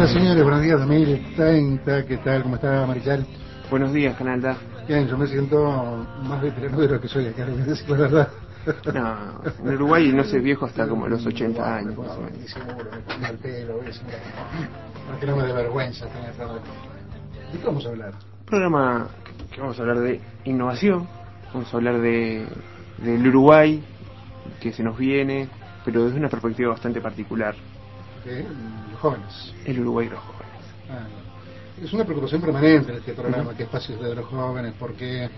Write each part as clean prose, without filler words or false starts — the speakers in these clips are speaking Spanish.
señores, buenos días, 2030, ¿qué tal? ¿Cómo está Marichal? Buenos días, Canalda. Bien, yo me siento más veterano de lo que soy acá, voy a decir la verdad. No, en Uruguay no se es viejo hasta como los 80 años, más o menos. Disimulo, me pongo el pelo, para que no me dé vergüenza tener todo. ¿De qué vamos a hablar? Programa que vamos a hablar de innovación, vamos a hablar del Uruguay que se nos viene, pero desde una perspectiva bastante particular. De los jóvenes. El Uruguay de los jóvenes. Es una preocupación permanente en este programa, qué espacios de los jóvenes, por qué,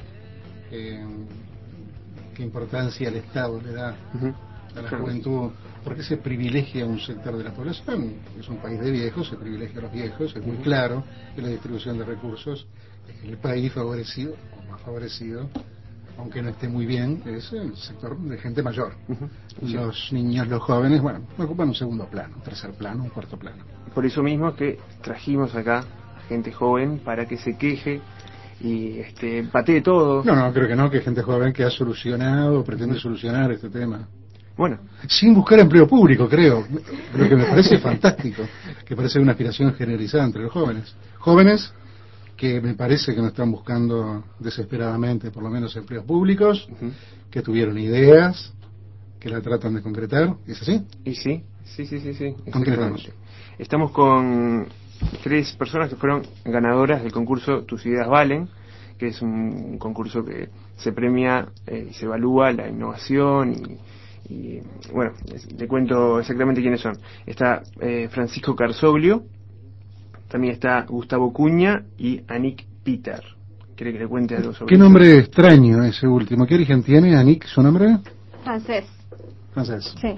qué importancia el Estado le da a la juventud, por qué se privilegia a un sector de la población. Es un país de viejos, se privilegia a los viejos, es muy claro que la distribución de recursos es el país favorecido, o más favorecido, aunque no esté muy bien, es el sector de gente mayor. Los niños, los jóvenes, bueno, ocupan un segundo plano, un tercer plano, un cuarto plano. Por eso mismo que trajimos acá a gente joven para que se queje y patee todo. No, creo que no, que hay gente joven que ha solucionado, pretende solucionar este tema. Bueno. Sin buscar empleo público, creo. Lo que me parece fantástico, que parece una aspiración generalizada entre los jóvenes. Jóvenes que me parece que no están buscando desesperadamente, por lo menos, empleos públicos, que tuvieron ideas, que la tratan de concretar. ¿Es así? Y sí. ¿Con quién estamos? Estamos con 3 personas que fueron ganadoras del concurso Tus Ideas Valen, que es un concurso que se premia y se evalúa la innovación y bueno, te cuento exactamente quiénes son. Está Francisco Carsoglio, también está Gustavo Cuña y Anik Peter. ¿Quiere que le cuente algo sobre ¿Qué eso? nombre extraño ese último? ¿Qué origen tiene Anik, su nombre? Francés. Francés. Sí.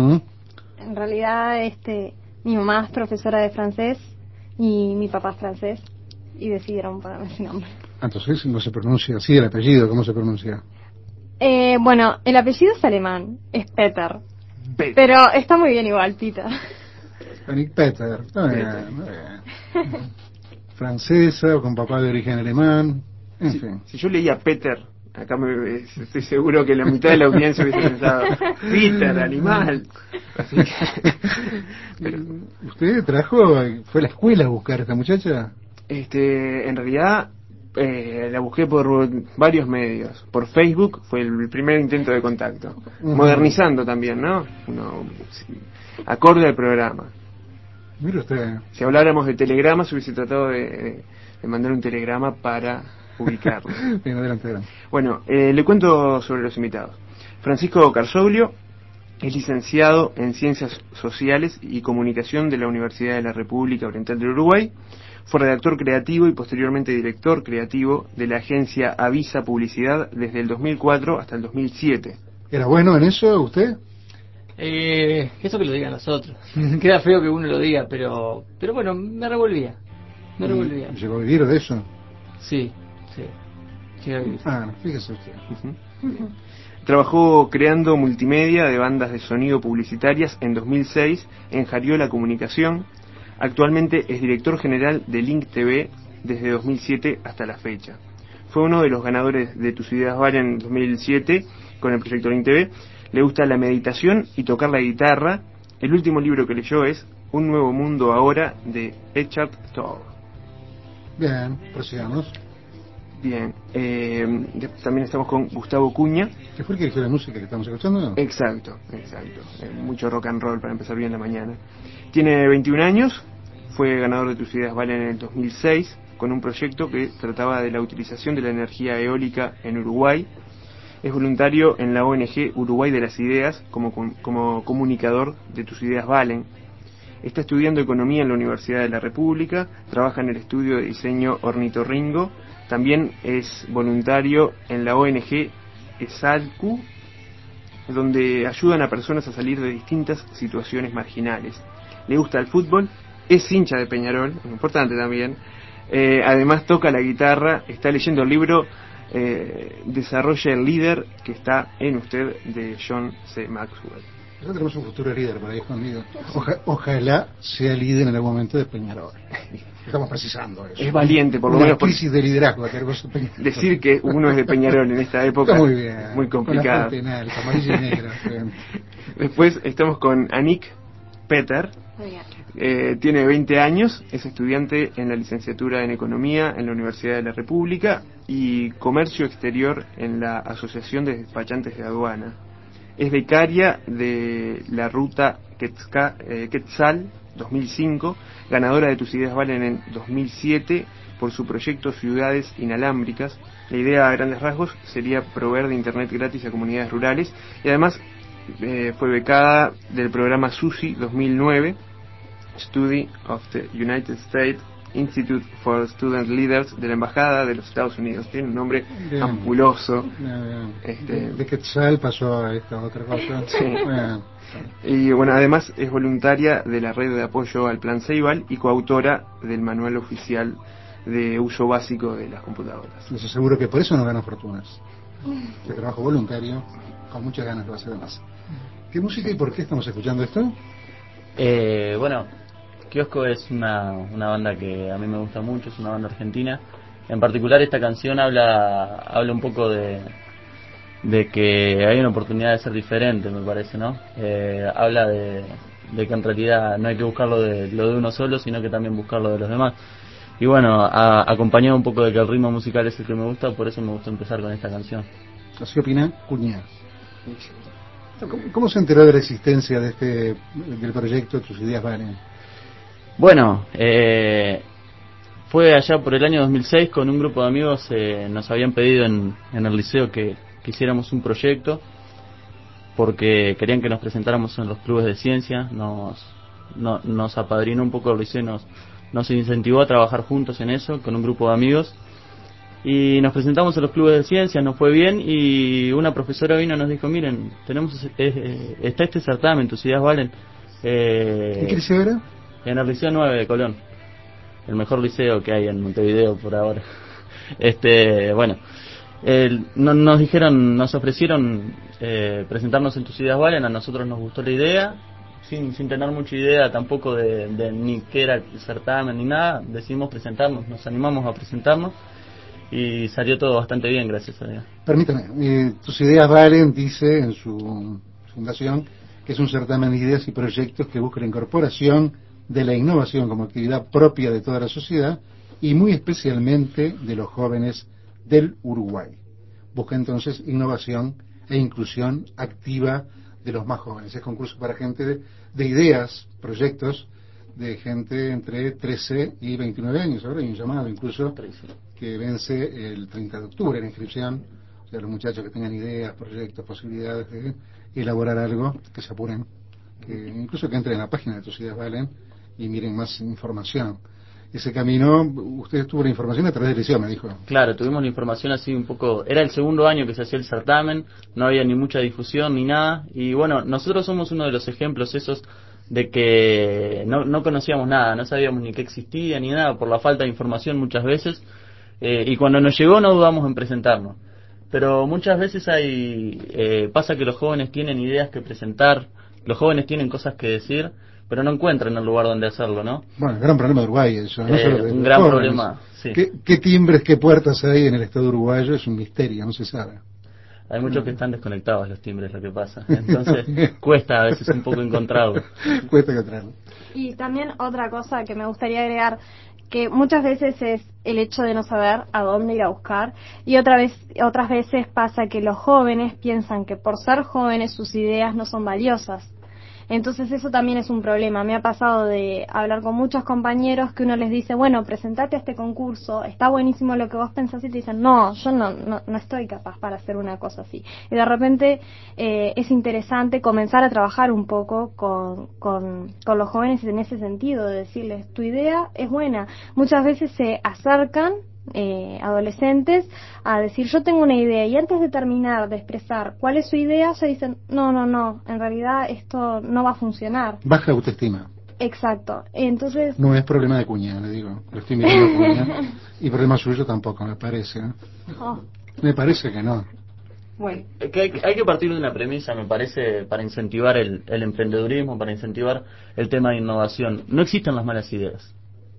En realidad, mi mamá es profesora de francés y mi papá es francés y decidieron ponerme ese nombre. Entonces no se pronuncia así el apellido, ¿cómo se pronuncia? Bueno, el apellido es alemán, es Peter. Pero está muy bien igual, Peter. Anik Peter, está bien, muy bien. Francesa, con papá de origen alemán, en fin. Si yo leía Peter, acá estoy seguro que la mitad de la audiencia hubiese pensado, Peter, animal. Así que, pero, ¿usted fue a la escuela a buscar a esta muchacha? En realidad la busqué por varios medios. Por Facebook fue el primer intento de contacto. Modernizando también, ¿no? Acorde al programa. Mire usted. Si habláramos de telegramas, hubiese tratado de mandar un telegrama para ubicarlo. Bien, adelante. Bueno, le cuento sobre los invitados. Francisco Carsoglio es licenciado en Ciencias Sociales y Comunicación de la Universidad de la República Oriental del Uruguay. Fue redactor creativo y posteriormente director creativo de la agencia Avisa Publicidad desde el 2004 hasta el 2007. ¿Era bueno en eso usted? Eso que lo digan los otros. Queda feo que uno lo diga, pero bueno, me revolvía. ¿Llegó a vivir de eso? Sí. No, fíjese usted. Trabajó creando multimedia de bandas de sonido publicitarias en 2006 en Jariola Comunicación. Actualmente es director general de Link TV desde 2007 hasta la fecha. Fue uno de los ganadores de Tus Ideas Valen en 2007 con el proyecto Link TV. Le gusta la meditación y tocar la guitarra. El último libro que leyó es Un Nuevo Mundo Ahora, de Eckhart Tolle. Bien, prosigamos. Bien, también estamos con Gustavo Cuña. ¿Que fue el que eligió la música que estamos escuchando? Exacto. Mucho rock and roll para empezar bien la mañana. Tiene 21 años, fue ganador de Tus Ideas Valen en el 2006 con un proyecto que trataba de la utilización de la energía eólica en Uruguay. Es voluntario en la ONG Uruguay de las Ideas como comunicador de Tus Ideas Valen. Está estudiando Economía en la Universidad de la República, trabaja en el estudio de diseño Ornitorrinco, también es voluntario en la ONG ESALCU, donde ayudan a personas a salir de distintas situaciones marginales. Le gusta el fútbol, es hincha de Peñarol, importante también, además toca la guitarra, está leyendo el libro Desarrolla el líder que está en usted, de John C. Maxwell. Nosotros tenemos un futuro líder por ahí escondido. Ojalá sea líder en algún momento de Peñarol. Estamos precisando eso. Es valiente, por lo una menos. Crisis de liderazgo. Decir que uno es de Peñarol en esta época está muy bien, muy complicado. Con la penal, amarillo y negro. Después estamos con Anik Peter. Tiene 20 años, es estudiante en la licenciatura en Economía en la Universidad de la República y Comercio Exterior en la Asociación de Despachantes de Aduana. Es becaria de la ruta Quetzal 2005, ganadora de Tus Ideas Valen en 2007 por su proyecto Ciudades Inalámbricas. La idea a grandes rasgos sería proveer de internet gratis a comunidades rurales y además fue becada del programa SUSI 2009, Study of the United States Institute for Student Leaders, de la Embajada de los Estados Unidos. Tiene un nombre ampuloso. De Quetzal pasó a esta otra cosa. Sí. Y bueno, además es voluntaria de la red de apoyo al Plan Ceibal y coautora del manual oficial de uso básico de las computadoras. Les aseguro que por eso no gana fortunas. De trabajo voluntario, con muchas ganas lo hace además. ¿Qué música y por qué estamos escuchando esto? Bueno, Kiosco es una banda que a mí me gusta mucho, es una banda argentina. En particular esta canción habla un poco de que hay una oportunidad de ser diferente, me parece, ¿no? Habla de que en realidad no hay que buscar lo de uno solo, sino que también buscar lo de los demás. Y bueno, acompañado un poco de que el ritmo musical es el que me gusta, por eso me gusta empezar con esta canción. Así opina Cuña. ¿Cómo se enteró de la existencia del proyecto Tus Ideas Valen? Bueno, fue allá por el año 2006 con un grupo de amigos, nos habían pedido en el liceo que hiciéramos un proyecto porque querían que nos presentáramos en los clubes de ciencia, nos apadrinó un poco el liceo, nos incentivó a trabajar juntos en eso con un grupo de amigos y nos presentamos en los clubes de ciencia, nos fue bien y una profesora vino y nos dijo, miren, está este certamen, Tus Ideas Valen. ¿En qué liceo era? En el Liceo 9 de Colón, el mejor liceo que hay en Montevideo por ahora. Bueno, nos ofrecieron presentarnos en Tus Ideas Valen, a nosotros nos gustó la idea, sin tener mucha idea tampoco de ni qué era el certamen ni nada, decidimos presentarnos, nos animamos a presentarnos y salió todo bastante bien, gracias a Dios. Permítame, Tus Ideas Valen dice en su fundación que es un certamen de ideas y proyectos que busca la incorporación de la innovación como actividad propia de toda la sociedad y muy especialmente de los jóvenes del Uruguay. Busca entonces innovación e inclusión activa de los más jóvenes. Es concurso para gente de ideas, proyectos de gente entre 13 y 29 años. Ahora hay un llamado incluso que vence el 30 de octubre la inscripción. O sea, los muchachos que tengan ideas, proyectos, posibilidades de elaborar algo, que se apuren, que incluso que entren en la página de Tus Ideas Valen y miren más información. Ese camino, usted tuvo la información a través del liceo, me dijo. Claro, tuvimos la información así un poco, era el segundo año que se hacía el certamen, no había ni mucha difusión ni nada, y bueno, nosotros somos uno de los ejemplos esos de que no conocíamos nada, no sabíamos ni qué existía ni nada por la falta de información muchas veces, y cuando nos llegó no dudamos en presentarnos. Pero muchas veces pasa que los jóvenes tienen ideas que presentar, los jóvenes tienen cosas que decir, pero no encuentran el lugar donde hacerlo, ¿no? Bueno, el gran problema de Uruguay eso, no solo de un gran jóvenes. problema, sí. ¿Qué timbres, qué puertas hay en el Estado uruguayo? Es un misterio, no se sabe. Hay muchos que están desconectados los timbres, lo que pasa. Entonces cuesta a veces un poco encontrarlo. Cuesta encontrarlo. Y también otra cosa que me gustaría agregar, que muchas veces es el hecho de no saber a dónde ir a buscar, y otras veces pasa que los jóvenes piensan que por ser jóvenes sus ideas no son valiosas. Entonces eso también es un problema. Me ha pasado de hablar con muchos compañeros que uno les dice, bueno, presentate a este concurso, está buenísimo lo que vos pensás, y te dicen, no, yo no estoy capaz para hacer una cosa así. Y de repente es interesante comenzar a trabajar un poco con los jóvenes en ese sentido, de decirles, tu idea es buena. Muchas veces se acercan adolescentes a decir, yo tengo una idea, y antes de terminar de expresar cuál es su idea, se dicen, no, en realidad esto no va a funcionar. Baja autoestima. Exacto. Entonces no es problema de Cuña, le digo, lo estoy mirando a Cuña, y problema suyo tampoco, me parece, ¿eh? Me parece que no. Bueno, hay que partir de una premisa, me parece, para incentivar el emprendedurismo, para incentivar el tema de innovación. No existen las malas ideas.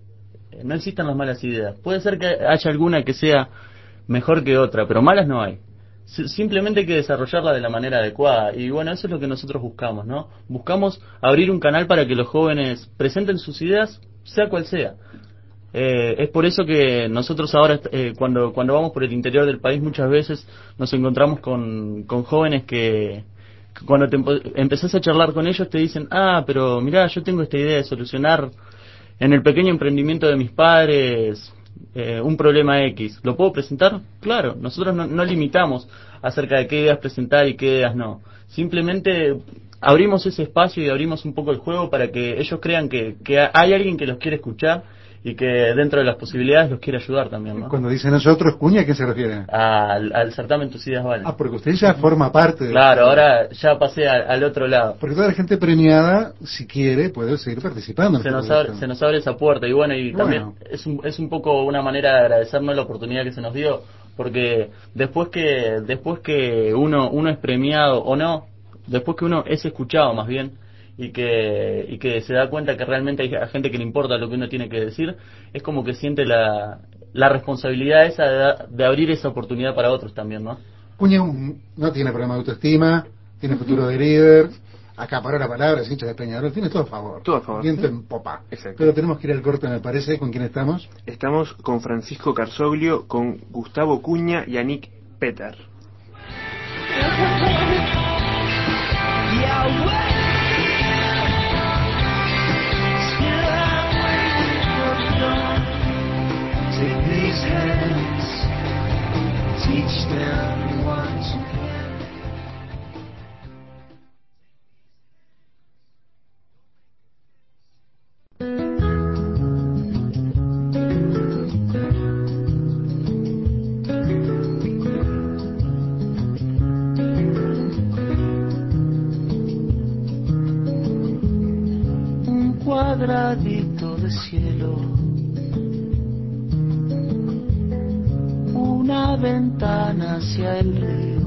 No existen las malas ideas. Puede ser que haya alguna que sea mejor que otra, pero malas no hay. Simplemente hay que desarrollarla de la manera adecuada. Y bueno, eso es lo que nosotros buscamos, ¿no? Buscamos abrir un canal para que los jóvenes presenten sus ideas, sea cual sea. Es por eso que nosotros ahora, cuando vamos por el interior del país, muchas veces nos encontramos con jóvenes que cuando empezás a charlar con ellos te dicen, pero mirá, yo tengo esta idea de solucionar en el pequeño emprendimiento de mis padres un problema X. ¿Lo puedo presentar? Claro, nosotros no limitamos acerca de qué ideas presentar y qué ideas no. Simplemente abrimos ese espacio y abrimos un poco el juego para que ellos crean que hay alguien que los quiere escuchar y que dentro de las posibilidades los quiere ayudar también, ¿no? Cuando dice nosotros, Cuña, ¿a qué se refiere? Al certamen Tus Ideas Valen. Porque usted ya forma parte de... Claro, ahora ya pasé al otro lado. Porque toda la gente premiada, si quiere, puede seguir participando. Se nos abre esa puerta y bueno, también es un poco una manera de agradecernos la oportunidad que se nos dio, porque después que uno es premiado o no, después que uno es escuchado más bien, y que se da cuenta que realmente hay gente que le importa lo que uno tiene que decir, es como que siente la responsabilidad esa de abrir esa oportunidad para otros también, ¿no? Cuña no tiene problema de autoestima, tiene futuro de líder, acaparó la palabra, es hincha de Peñarol, tiene todo a favor. Todo a favor. Viento en popa. Exacto. Pero tenemos que ir al corte, me parece. ¿Con quién estamos? Estamos con Francisco Carsoglio, con Gustavo Cuña y Anik Petar. Teach them what you Un cuadradito de cielo, una ventana hacia el río,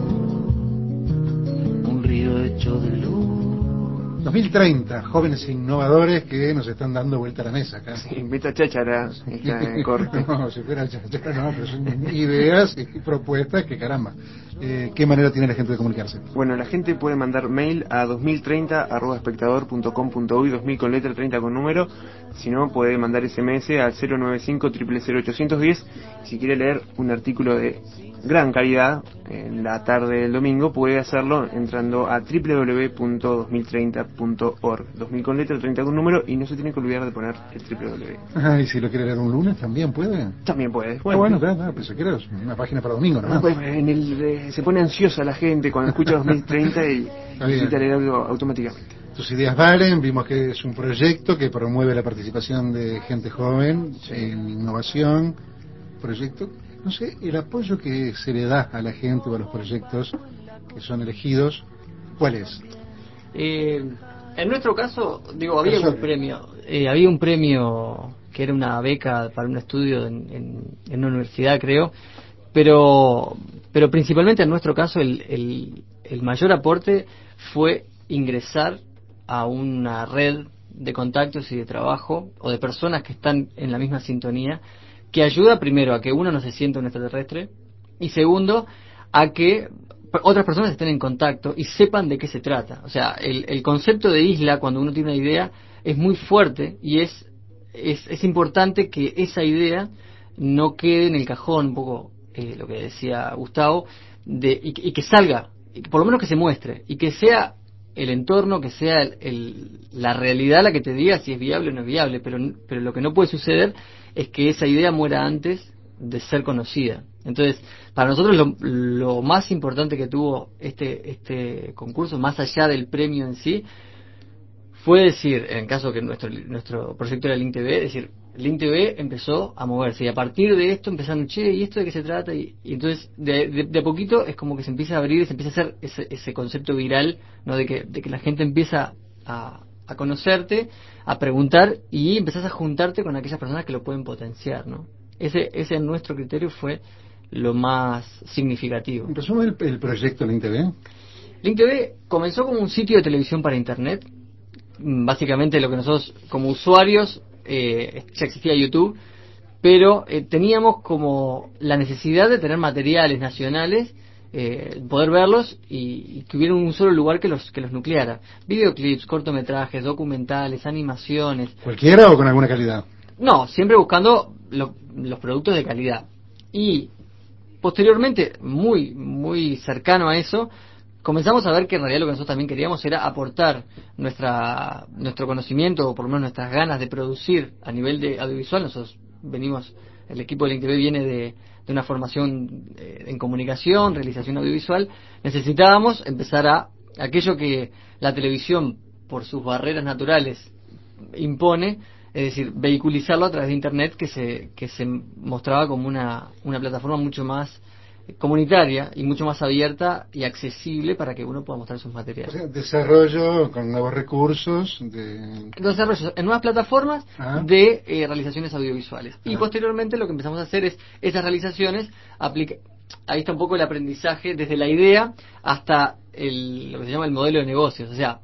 un río hecho de luz. 2030, jóvenes innovadores que nos están dando vuelta a la mesa acá. Sí, invita cháchara, está en corte. No, si fuera cháchara no, pero son ideas y propuestas que caramba. ¿Qué manera tiene la gente de comunicarse? Bueno, la gente puede mandar mail a 2030@espectador.com.uy, 2000 con letra, 30 con número. Si no, puede mandar SMS al 095 0000810. Si quiere leer un artículo de gran calidad en la tarde del domingo, puede hacerlo entrando a www.2030.org, 2000 con letra, 30 con número, y no se tiene que olvidar de poner el www. Y si lo quiere leer un lunes, también puede. También puede. Bueno, pensé que era una página para domingo, ¿no? Pues se pone ansiosa la gente cuando escucha 2030 y necesita leer algo automáticamente. Tus Ideas Valen, vimos que es un proyecto que promueve la participación de gente joven en innovación, proyecto, no sé, el apoyo que se le da a la gente o a los proyectos que son elegidos, ¿cuál es? En nuestro caso, había un premio que era una beca para un estudio en una universidad, creo, pero principalmente en nuestro caso el mayor aporte fue ingresar a una red de contactos y de trabajo o de personas que están en la misma sintonía, que ayuda primero a que uno no se sienta un extraterrestre y segundo a que otras personas estén en contacto y sepan de qué se trata. O sea, el concepto de isla, cuando uno tiene una idea, es muy fuerte y es importante que esa idea no quede en el cajón, un poco lo que decía Gustavo, y que salga, y por lo menos que se muestre, y que sea el entorno, que sea la realidad la que te diga si es viable o no es viable, pero lo que no puede suceder es que esa idea muera antes de ser conocida. Entonces, para nosotros lo más importante que tuvo este concurso, más allá del premio en sí, fue decir, en el caso que nuestro proyecto era Link TV, decir, Link TV empezó a moverse y a partir de esto empezaron, ¿y esto de qué se trata? Y entonces de a poquito es como que se empieza a abrir, se empieza a hacer ese concepto viral, ¿no? de que la gente empieza a conocerte, a preguntar y empezás a juntarte con aquellas personas que lo pueden potenciar, ¿no? Ese en nuestro criterio fue lo más significativo. ¿Resume el proyecto Link TV? Link TV comenzó como un sitio de televisión para internet. Básicamente lo que nosotros como usuarios, ya existía YouTube, pero teníamos como la necesidad de tener materiales nacionales poder verlos y que hubiera un solo lugar que los nucleara. Videoclips, cortometrajes, documentales, animaciones. ¿Cualquiera o con alguna calidad? No, siempre buscando los productos de calidad. Y posteriormente, muy cercano a eso, comenzamos a ver que en realidad lo que nosotros también queríamos era aportar nuestro conocimiento, o por lo menos nuestras ganas de producir a nivel de audiovisual. Nosotros el equipo del INTV viene de una formación en comunicación, realización audiovisual. Necesitábamos empezar aquello que la televisión, por sus barreras naturales, impone, es decir, vehiculizarlo a través de Internet, que se mostraba como una plataforma mucho más comunitaria y mucho más abierta y accesible para que uno pueda mostrar sus materiales. O sea, desarrollo con nuevos recursos desarrollo en nuevas plataformas de realizaciones audiovisuales. Y posteriormente lo que empezamos a hacer es esas realizaciones ahí está un poco el aprendizaje desde la idea hasta lo que se llama el modelo de negocios. O sea,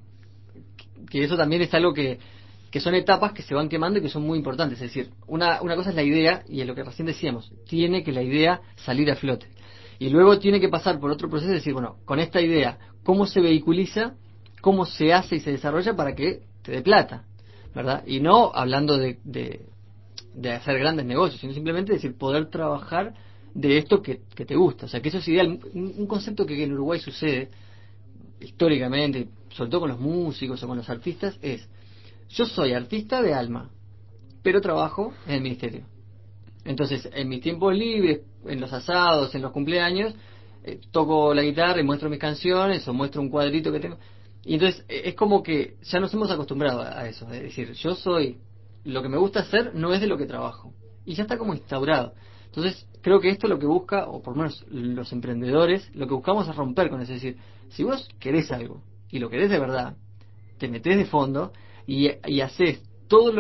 que eso también es algo que son etapas que se van quemando y que son muy importantes. Es decir, una cosa es la idea, y es lo que recién decíamos, tiene que la idea salir a flote. Y luego tiene que pasar por otro proceso, es decir, bueno, con esta idea, ¿cómo se vehiculiza? ¿Cómo se hace y se desarrolla para que te dé plata? ¿Verdad? Y no hablando de hacer grandes negocios, sino simplemente decir, poder trabajar de esto que te gusta. O sea, que eso es ideal. Un concepto que en Uruguay sucede históricamente, sobre todo con los músicos o con los artistas, es: yo soy artista de alma, pero trabajo en el ministerio. Entonces, en mis tiempos libres, en los asados, en los cumpleaños, toco la guitarra y muestro mis canciones o muestro un cuadrito que tengo. Y entonces es como que ya nos hemos acostumbrado a eso. Es decir, yo soy, lo que me gusta hacer no es de lo que trabajo. Y ya está como instaurado. Entonces, creo que esto lo que busca, o por lo menos los emprendedores, lo que buscamos es romper con eso. Es decir, si vos querés algo y lo querés de verdad, te metés de fondo y haces todo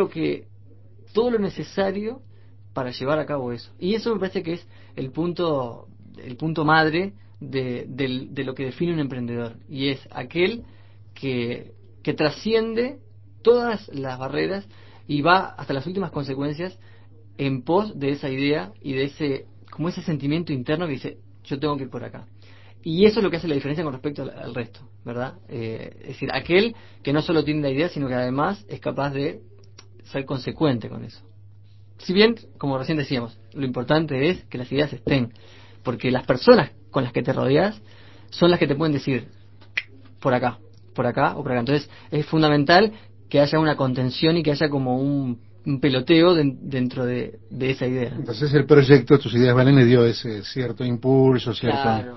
lo necesario para llevar a cabo eso. Y eso me parece que es el punto madre de lo que define un emprendedor, y es aquel que trasciende todas las barreras y va hasta las últimas consecuencias en pos de esa idea y de ese sentimiento interno que dice, yo tengo que ir por acá. Y eso es lo que hace la diferencia con respecto al resto, ¿verdad? Es decir, aquel que no solo tiene la idea, sino que además es capaz de ser consecuente con eso. Si bien, como recién decíamos, lo importante es que las ideas estén, porque las personas con las que te rodeas son las que te pueden decir por acá o por acá. Entonces es fundamental que haya una contención y que haya como un peloteo dentro de esa idea. Entonces el proyecto Tus Ideas Valen le dio ese cierto impulso, Claro.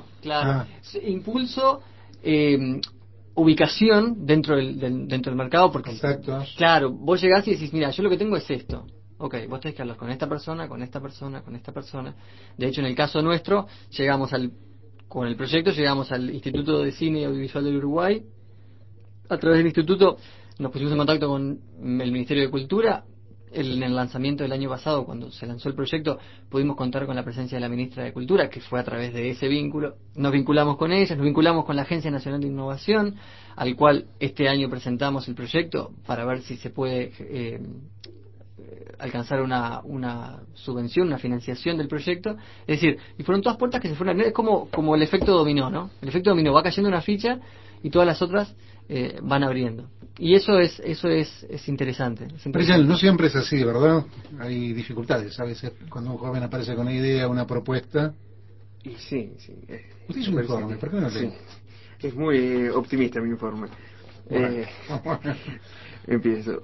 Impulso, ubicación dentro del mercado, porque contactos. Claro, vos llegás y decís, mira, yo lo que tengo es esto. Ok, vos tenés que hablar con esta persona, con esta persona, con esta persona. De hecho, en el caso nuestro, con el proyecto llegamos al Instituto de Cine y Audiovisual del Uruguay. A través del instituto nos pusimos en contacto con el Ministerio de Cultura. En el lanzamiento del año pasado, cuando se lanzó el proyecto, pudimos contar con la presencia de la ministra de Cultura, que fue a través de ese vínculo. Nos vinculamos con ella, nos vinculamos con la Agencia Nacional de Innovación, al cual este año presentamos el proyecto para ver si se puede alcanzar una subvención, una financiación del proyecto. Es decir, y fueron todas puertas que se fueron. Es como el efecto dominó, ¿no? El efecto dominó, va cayendo una ficha y todas las otras van abriendo. Y eso es interesante. Pero no siempre es así, ¿verdad? Hay dificultades. A veces cuando un joven aparece con una idea, una propuesta. Y sí. Usted hizo un informe, ¿por qué no lee? Sí. Es muy optimista mi informe. Bueno. Empiezo.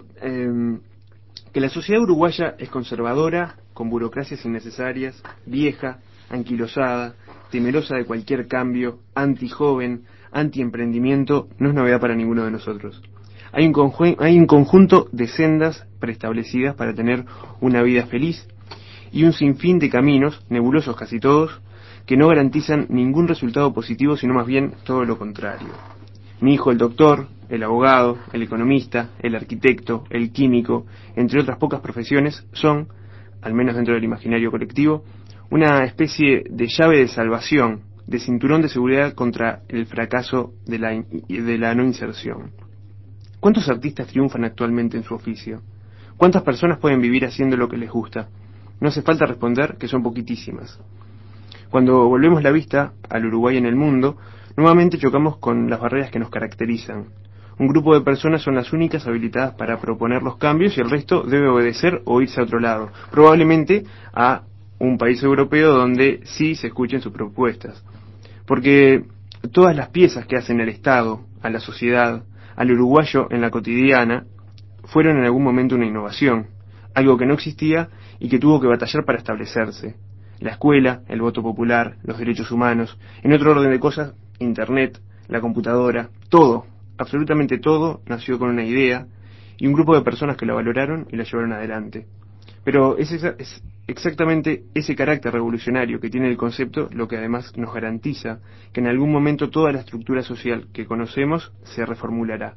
Que la sociedad uruguaya es conservadora, con burocracias innecesarias, vieja, anquilosada, temerosa de cualquier cambio, anti-joven, anti-emprendimiento, no es novedad para ninguno de nosotros. Hay un conjunto de sendas preestablecidas para tener una vida feliz y un sinfín de caminos, nebulosos casi todos, que no garantizan ningún resultado positivo, sino más bien todo lo contrario. Mi hijo, el doctor, el abogado, el economista, el arquitecto, el químico, entre otras pocas profesiones, son, al menos dentro del imaginario colectivo, una especie de llave de salvación, de cinturón de seguridad contra el fracaso de la no inserción. ¿Cuántos artistas triunfan actualmente en su oficio? ¿Cuántas personas pueden vivir haciendo lo que les gusta? No hace falta responder que son poquitísimas. Cuando volvemos la vista al Uruguay en el mundo, nuevamente chocamos con las barreras que nos caracterizan. Un grupo de personas son las únicas habilitadas para proponer los cambios y el resto debe obedecer o irse a otro lado, probablemente a un país europeo donde sí se escuchen sus propuestas. Porque todas las piezas que hacen al Estado, a la sociedad, al uruguayo en la cotidiana, fueron en algún momento una innovación, algo que no existía y que tuvo que batallar para establecerse. La escuela, el voto popular, los derechos humanos, en otro orden de cosas, Internet, la computadora, todo, absolutamente todo, nació con una idea y un grupo de personas que la valoraron y la llevaron adelante. Pero es exactamente ese carácter revolucionario que tiene el concepto lo que además nos garantiza que en algún momento toda la estructura social que conocemos se reformulará.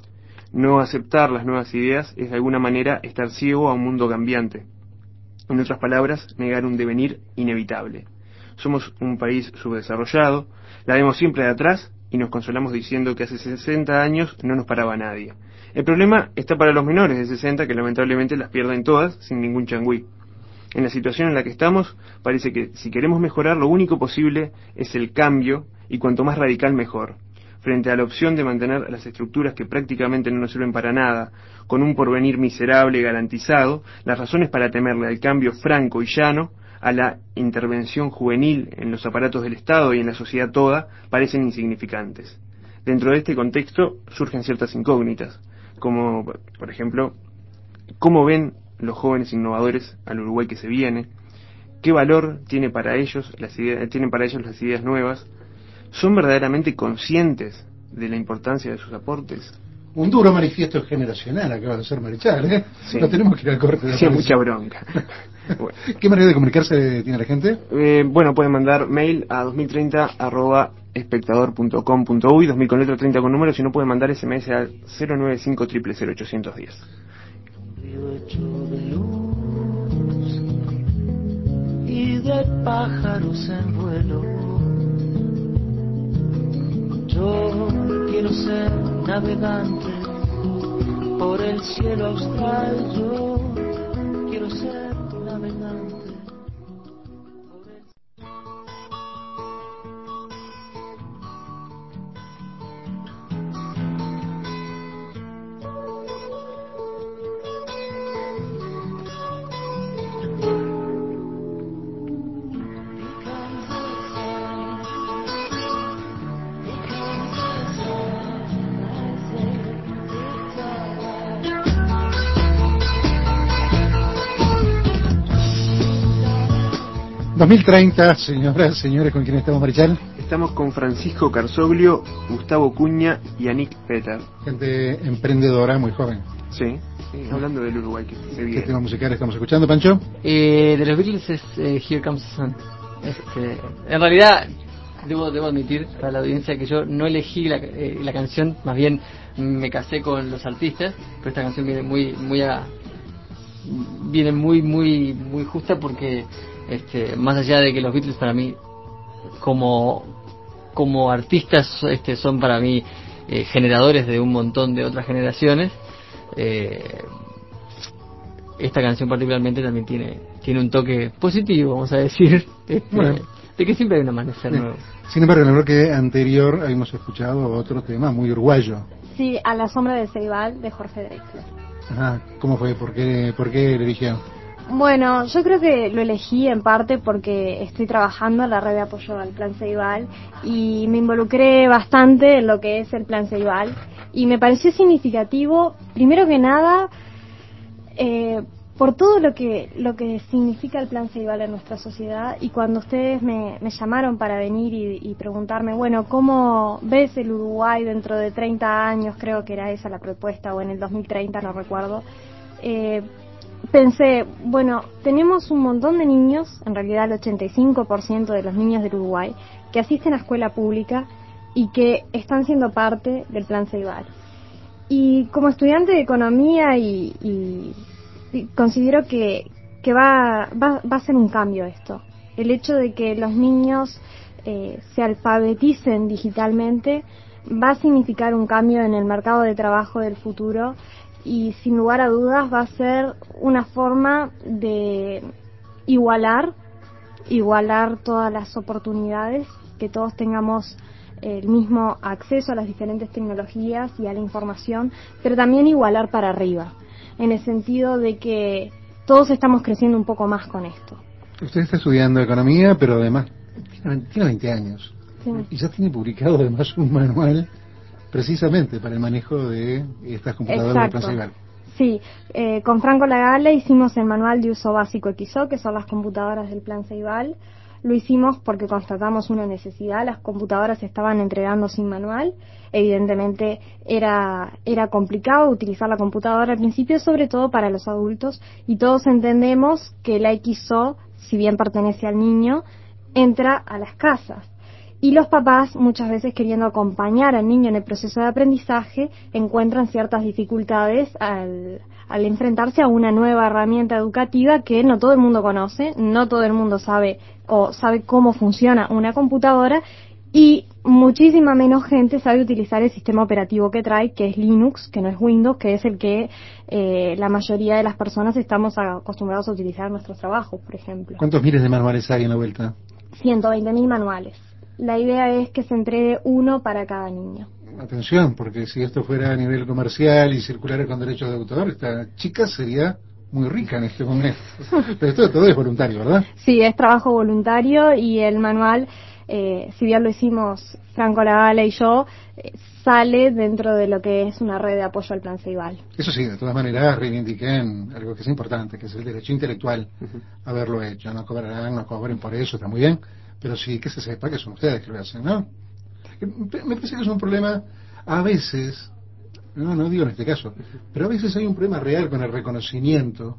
No aceptar las nuevas ideas es de alguna manera estar ciego a un mundo cambiante. En otras palabras, negar un devenir inevitable. Somos un país subdesarrollado, la vemos siempre de atrás y nos consolamos diciendo que hace 60 años no nos paraba nadie. El problema está para los menores de 60 que lamentablemente las pierden todas sin ningún changüí. En la situación en la que estamos, parece que si queremos mejorar lo único posible es el cambio y cuanto más radical mejor. Frente a la opción de mantener las estructuras que prácticamente no nos sirven para nada, con un porvenir miserable y garantizado, las razones para temerle al cambio franco y llano, a la intervención juvenil en los aparatos del Estado y en la sociedad toda, parecen insignificantes. Dentro de este contexto surgen ciertas incógnitas, como, por ejemplo, ¿cómo ven los jóvenes innovadores al Uruguay que se viene? ¿Qué valor tienen para ellos las ideas nuevas? ¿Son verdaderamente conscientes de la importancia de sus aportes? Un duro manifiesto generacional acaba de ser Marichal, ¿eh? Sí. No tenemos que ir al corte. Sí, mucha bronca. Bueno. ¿Qué manera de comunicarse tiene la gente? Bueno, pueden mandar mail a 2030@espectador.com.uy, 2000 con letra 30 con número, si no pueden mandar SMS al 095 000 810. Hecho de luz y de pájaros en vuelo. Yo quiero ser navegante por el cielo austral. Yo quiero ser navegante por el... ...2030, señoras, señores, ¿con quién estamos, Marichal? Estamos con Francisco Carzoglio, Gustavo Cuña y Anik Peter. Gente emprendedora, muy joven. Sí, hablando del Uruguay que se ¿Qué viene. tema musical estamos escuchando, Pancho? De los Beatles es Here Comes the Sun. En realidad, debo admitir para la audiencia que yo no elegí la canción, más bien me casé con los artistas, pero esta canción viene muy justa porque más allá de que los Beatles para mí como artistas son para mí generadores de un montón de otras generaciones, esta canción particularmente también tiene un toque positivo, vamos a decir, Bueno. de que siempre hay un amanecer nuevo. Sin embargo, en el bloque anterior habíamos escuchado otro tema muy uruguayo. Sí, A la sombra del Ceibal, de Jorge Drexler. Ajá, ¿cómo fue? ¿Por qué le eligió? Bueno, yo creo que lo elegí en parte porque estoy trabajando en la red de apoyo al Plan Ceibal y me involucré bastante en lo que es el Plan Ceibal y me pareció significativo, primero que nada, por todo lo que significa el Plan Ceibal en nuestra sociedad. Y cuando ustedes me llamaron para venir y preguntarme, bueno, ¿cómo ves el Uruguay dentro de 30 años? Creo que era esa la propuesta, o en el 2030, no recuerdo. Pensé, bueno, tenemos un montón de niños, en realidad el 85% de los niños del Uruguay, que asisten a escuela pública y que están siendo parte del Plan Ceibal. Y como estudiante de economía y considero que va a ser un cambio esto. El hecho de que los niños se alfabeticen digitalmente va a significar un cambio en el mercado de trabajo del futuro y sin lugar a dudas va a ser una forma de igualar igualar todas las oportunidades, que todos tengamos el mismo acceso a las diferentes tecnologías y a la información, pero también igualar para arriba, en el sentido de que todos estamos creciendo un poco más con esto. Usted está estudiando economía, pero además tiene 20 años. Sí. Y ya tiene publicado además un manual precisamente para el manejo de estas computadoras del Plan Ceibal. Sí, con Franco Lagale hicimos el manual de uso básico XO, que son las computadoras del Plan Ceibal. Lo hicimos porque constatamos una necesidad, las computadoras se estaban entregando sin manual, evidentemente era complicado utilizar la computadora al principio, sobre todo para los adultos, y todos entendemos que la XO, si bien pertenece al niño, entra a las casas. Y los papás, muchas veces queriendo acompañar al niño en el proceso de aprendizaje, encuentran ciertas dificultades al enfrentarse a una nueva herramienta educativa que no todo el mundo conoce, no todo el mundo sabe cómo funciona una computadora, y muchísima menos gente sabe utilizar el sistema operativo que trae, que es Linux, que no es Windows, que es el que la mayoría de las personas estamos acostumbrados a utilizar en nuestros trabajos, por ejemplo. ¿Cuántos miles de manuales hay en la vuelta? 120.000 manuales. La idea es que se entregue uno para cada niño. Atención, porque si esto fuera a nivel comercial y circulara con derechos de autor, esta chica sería muy rica en este momento. Pero esto todo es voluntario, ¿verdad? Sí, es trabajo voluntario, y el manual, si bien lo hicimos Franco Lagale y yo, sale dentro de lo que es una red de apoyo al Plan Ceibal. Eso sí, de todas maneras reivindiquen algo que es importante, que es el derecho intelectual a haberlo hecho. No cobrarán, no cobren por eso, está muy bien, pero sí que se sepa que son ustedes que lo hacen, ¿no? Me parece que es un problema, a veces, no digo en este caso, pero a veces hay un problema real con el reconocimiento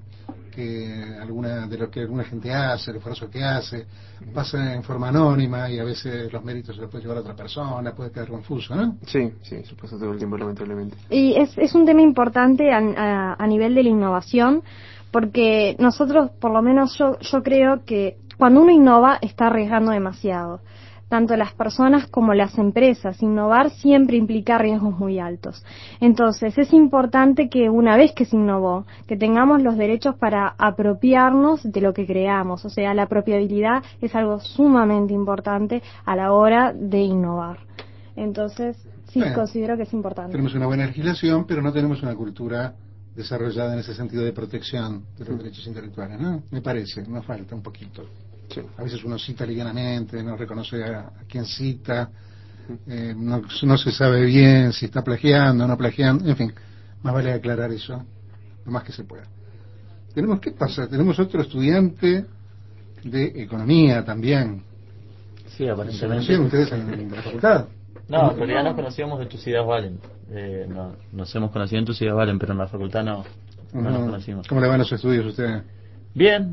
de lo que alguna gente hace, el esfuerzo que hace, pasa en forma anónima y a veces los méritos se los puede llevar a otra persona, puede quedar confuso, ¿no? Sí, eso pasa todo el tiempo, lamentablemente. Y es un tema importante a nivel de la innovación, porque nosotros, por lo menos yo creo que cuando uno innova está arriesgando demasiado. Tanto las personas como las empresas, innovar siempre implica riesgos muy altos. Entonces es importante que una vez que se innovó, que tengamos los derechos para apropiarnos de lo que creamos. O sea, la apropiabilidad es algo sumamente importante a la hora de innovar. Entonces, sí, considero que es importante. Tenemos una buena legislación, pero no tenemos una cultura desarrollada en ese sentido de protección de los derechos intelectuales, ¿no? Me parece, nos falta un poquito. Sí. A veces uno cita livianamente, no reconoce a quien cita, no se sabe bien si está plagiando o no plagiando, en fin, más vale aclarar eso lo más que se pueda. ¿Qué pasa? Tenemos otro estudiante de economía también. Sí, aparentemente. ¿Conocían ustedes en la facultad? No, en realidad nos conocíamos de Tucidad Valen. Nos hemos conocido en Tucidad Valen, pero en la facultad no nos conocimos. ¿Cómo le van los estudios a ustedes? Bien.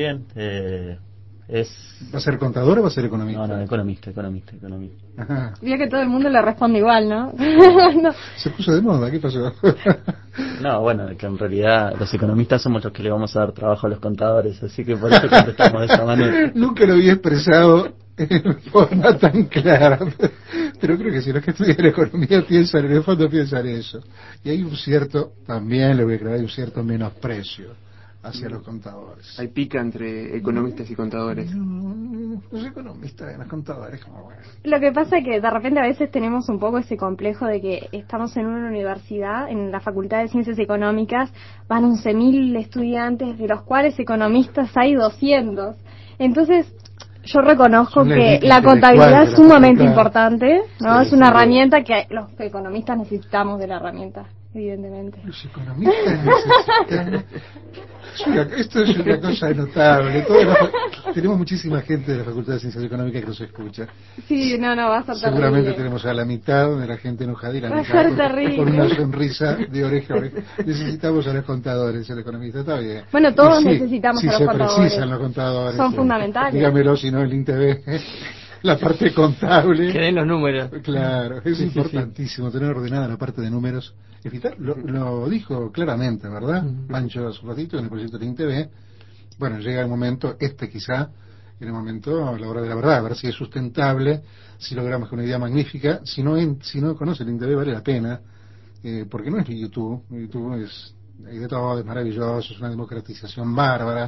¿Va a ser contador o va a ser economista? No, economista. Ajá. Vio que todo el mundo le responde igual, ¿no? No. Se puso de moda, ¿qué pasó? No, bueno, que en realidad los economistas somos los que le vamos a dar trabajo a los contadores, así que por eso contestamos de esa manera. Nunca lo había expresado en forma tan clara, pero creo que si los que estudian economía piensan en el fondo, piensan eso. Y hay también le voy a creer, hay un cierto menosprecio hacia los contadores. Hay pica entre economistas y contadores. Los economistas y los contadores, como bueno. Lo que pasa es que de repente a veces tenemos un poco ese complejo de que estamos en una universidad, en la Facultad de Ciencias Económicas, van 11.000 estudiantes, de los cuales economistas hay 200. Entonces, yo reconozco que la contabilidad es sumamente importante, ¿no? Sí, es una herramienta que los economistas necesitamos de la herramienta, evidentemente. Los economistas necesitamos... Esto es una cosa notable. Tenemos muchísima gente de la Facultad de Ciencias Económicas que nos escucha. Sí, va a ser seguramente terrible. Tenemos a la mitad de la gente enojada y la va mitad a ser terrible. Con una sonrisa de oreja a oreja. Necesitamos a los contadores, el economista está bien. Bueno, todos necesitamos a los contadores. Se precisan los contadores. Son fundamentales. Dígamelo, si no el INTV. La parte contable. Que den los números. Claro, es importantísimo tener ordenada la parte de números. Lo dijo claramente, ¿verdad? Pancho hace un ratito en el proyecto de INTV. Bueno, llega el momento, quizá, en el momento, a la hora de la verdad, a ver si es sustentable, si logramos con una idea magnífica. Si no conoce el INTV vale la pena, porque no es YouTube. YouTube hay de todo, es maravilloso, es una democratización bárbara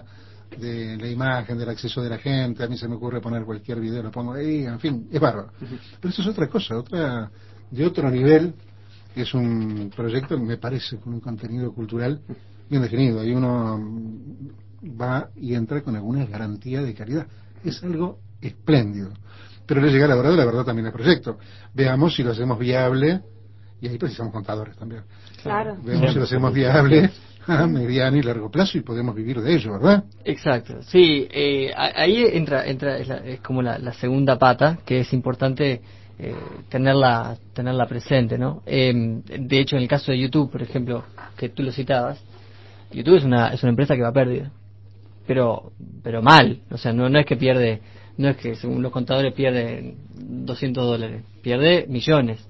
de la imagen, del acceso de la gente. A mí se me ocurre poner cualquier video, lo pongo ahí, en fin, es bárbaro. Pero eso es otra cosa, de otro nivel. Es un proyecto, me parece, con un contenido cultural bien definido. Ahí uno va y entra con alguna garantía de calidad. Es algo espléndido. Pero le llega la hora de la verdad también al proyecto. Veamos si lo hacemos viable, y ahí precisamos contadores también. Claro. Veamos si lo hacemos viable a mediano y largo plazo y podemos vivir de ello, ¿verdad? Exacto, sí, ahí entra es como la segunda pata, que es importante tenerla presente, ¿no? De hecho, en el caso de YouTube, por ejemplo, que tú lo citabas, YouTube es una empresa que va a pérdida, pero mal, o sea, no es que pierde, no es que según los contadores pierde $200, pierde millones.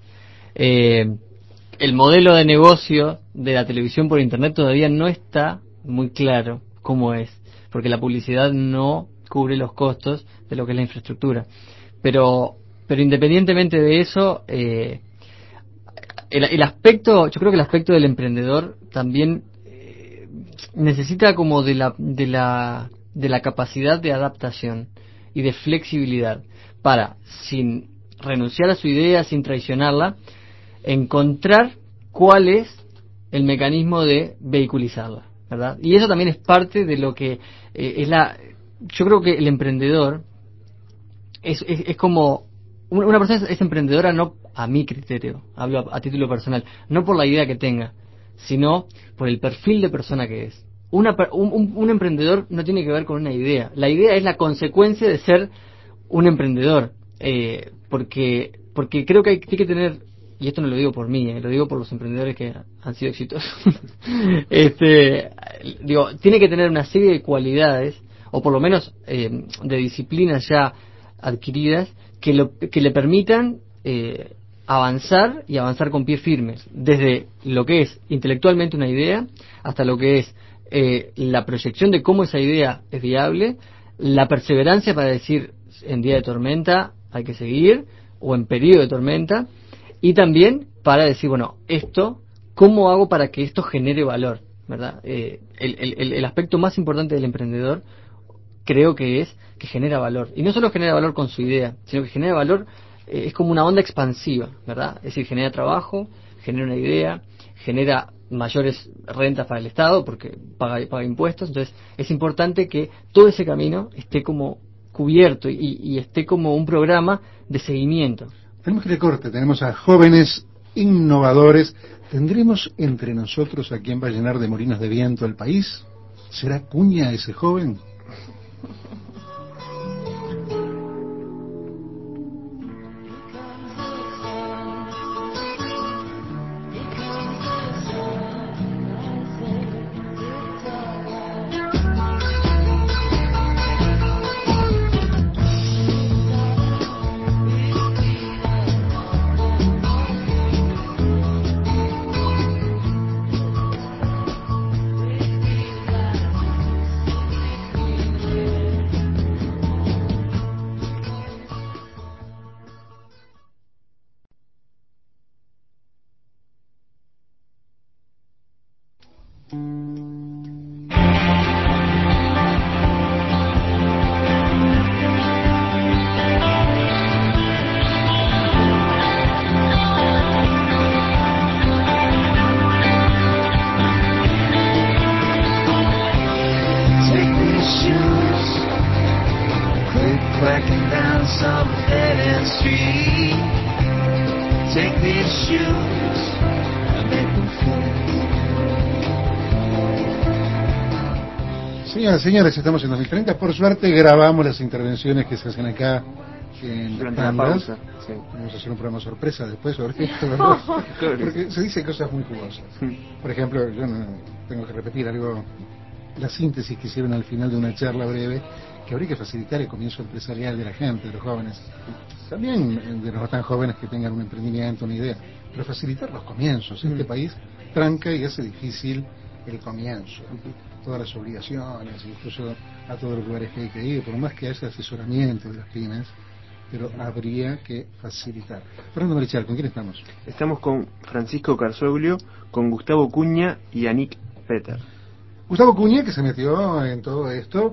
El modelo de negocio de la televisión por internet todavía no está muy claro cómo es, porque la publicidad no cubre los costos de lo que es la infraestructura. Pero independientemente de eso, el aspecto, yo creo que el aspecto del emprendedor también necesita como de la capacidad de adaptación y de flexibilidad para, sin renunciar a su idea, sin traicionarla, encontrar cuál es el mecanismo de vehiculizarla, ¿verdad? Y eso también es parte de lo que yo creo que el emprendedor es como una persona es emprendedora, no a mi criterio, hablo a título personal, no por la idea que tenga, sino por el perfil de persona que es. Un emprendedor no tiene que ver con una idea. La idea es la consecuencia de ser un emprendedor, porque creo que hay que tener, y esto no lo digo por mí, lo digo por los emprendedores que han sido exitosos. Tiene que tener una serie de cualidades, o por lo menos de disciplinas ya adquiridas, que le permitan avanzar y avanzar con pies firmes, desde lo que es intelectualmente una idea hasta lo que es la proyección de cómo esa idea es viable, la perseverancia para decir en día de tormenta hay que seguir, o en periodo de tormenta, y también para decir, bueno, ¿cómo hago para que esto genere valor? ¿Verdad? El aspecto más importante del emprendedor creo que es que genera valor. Y no solo genera valor con su idea, sino que genera valor, es como una onda expansiva, ¿verdad? Es decir, genera trabajo, genera una idea, genera mayores rentas para el Estado porque paga impuestos. Entonces es importante que todo ese camino esté como cubierto y esté como un programa de seguimiento. Tenemos que ir de corte, tenemos a jóvenes innovadores. ¿Tendremos entre nosotros a quien va a llenar de molinos de viento el país? ¿Será Cuña ese joven? Señoras y señores, estamos en 2030. Por suerte grabamos las intervenciones que se hacen acá en durante la pausa. Sí. Vamos a hacer un programa sorpresa después sobre esto, ¿verdad? Porque se dicen cosas muy jugosas. Por ejemplo, yo no tengo que repetir algo, la síntesis que hicieron al final de una charla breve, que habría que facilitar el comienzo empresarial de la gente, de los jóvenes, también de los no tan jóvenes que tengan un emprendimiento, una idea, pero facilitar los comienzos. Este país tranca y hace difícil el comienzo, todas las obligaciones, incluso a todos los lugares que hay que ir, por más que haya asesoramiento de las pymes, pero habría que facilitar. Fernando Marichal, ¿con quién estamos? Estamos con Francisco Carzoglio, con Gustavo Cuña y Anik Peter. Gustavo Cuña, que se metió en todo esto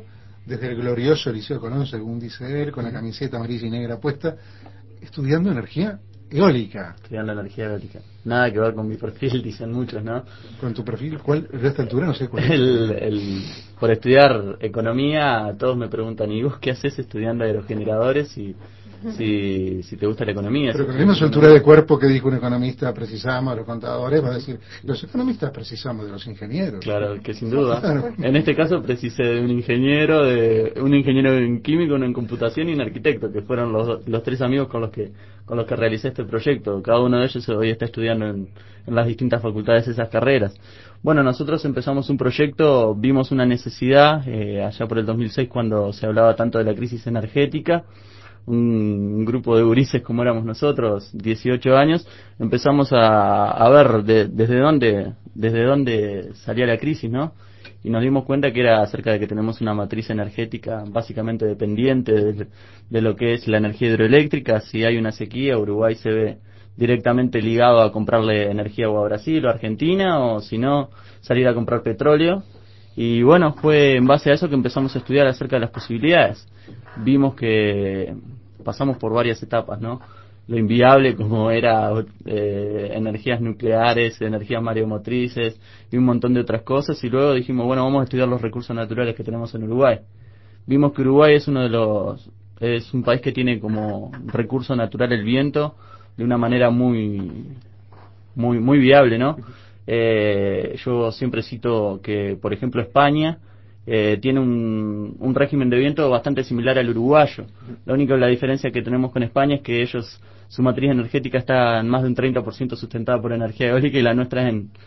desde el glorioso Liceo Colón, según dice él, con la camiseta amarilla y negra puesta, estudiando energía eólica. Estudiando energía eólica. Nada que ver con mi perfil, dicen muchos, ¿no? ¿Con tu perfil? ¿Cuál? A esta altura no sé cuál es. Por estudiar economía, todos me preguntan, ¿y vos qué haces estudiando aerogeneradores si te gusta la economía? Pero con la misma soltura de cuerpo que dijo un economista, precisamos a los contadores, va a decir, los economistas precisamos de los ingenieros. Claro, que sin duda. En este caso precisé de un ingeniero en químico, uno en computación y un arquitecto, que fueron los tres amigos con los que realicé este proyecto. Cada uno de ellos hoy está estudiando en las distintas facultades esas carreras. Bueno, nosotros empezamos un proyecto, vimos una necesidad, allá por el 2006 cuando se hablaba tanto de la crisis energética. Un grupo de gurises como éramos nosotros, 18 años, empezamos a ver desde dónde salía la crisis, ¿no? Y nos dimos cuenta que era acerca de que tenemos una matriz energética básicamente dependiente de lo que es la energía hidroeléctrica. Si hay una sequía, Uruguay se ve directamente ligado a comprarle energía o a Brasil o a Argentina, o si no, salir a comprar petróleo. Y bueno, fue en base a eso que empezamos a estudiar acerca de las posibilidades. Vimos que pasamos por varias etapas, ¿no? Lo inviable como era energías nucleares, energías mareomotrices y un montón de otras cosas, y luego dijimos, bueno, vamos a estudiar los recursos naturales que tenemos en Uruguay. Vimos que Uruguay es un país que tiene como recurso natural el viento de una manera muy viable, ¿no? Yo siempre cito que, por ejemplo, España tiene un régimen de viento bastante similar al uruguayo. La diferencia que tenemos con España es que su matriz energética está en más de un 30% sustentada por energía eólica y la nuestra es en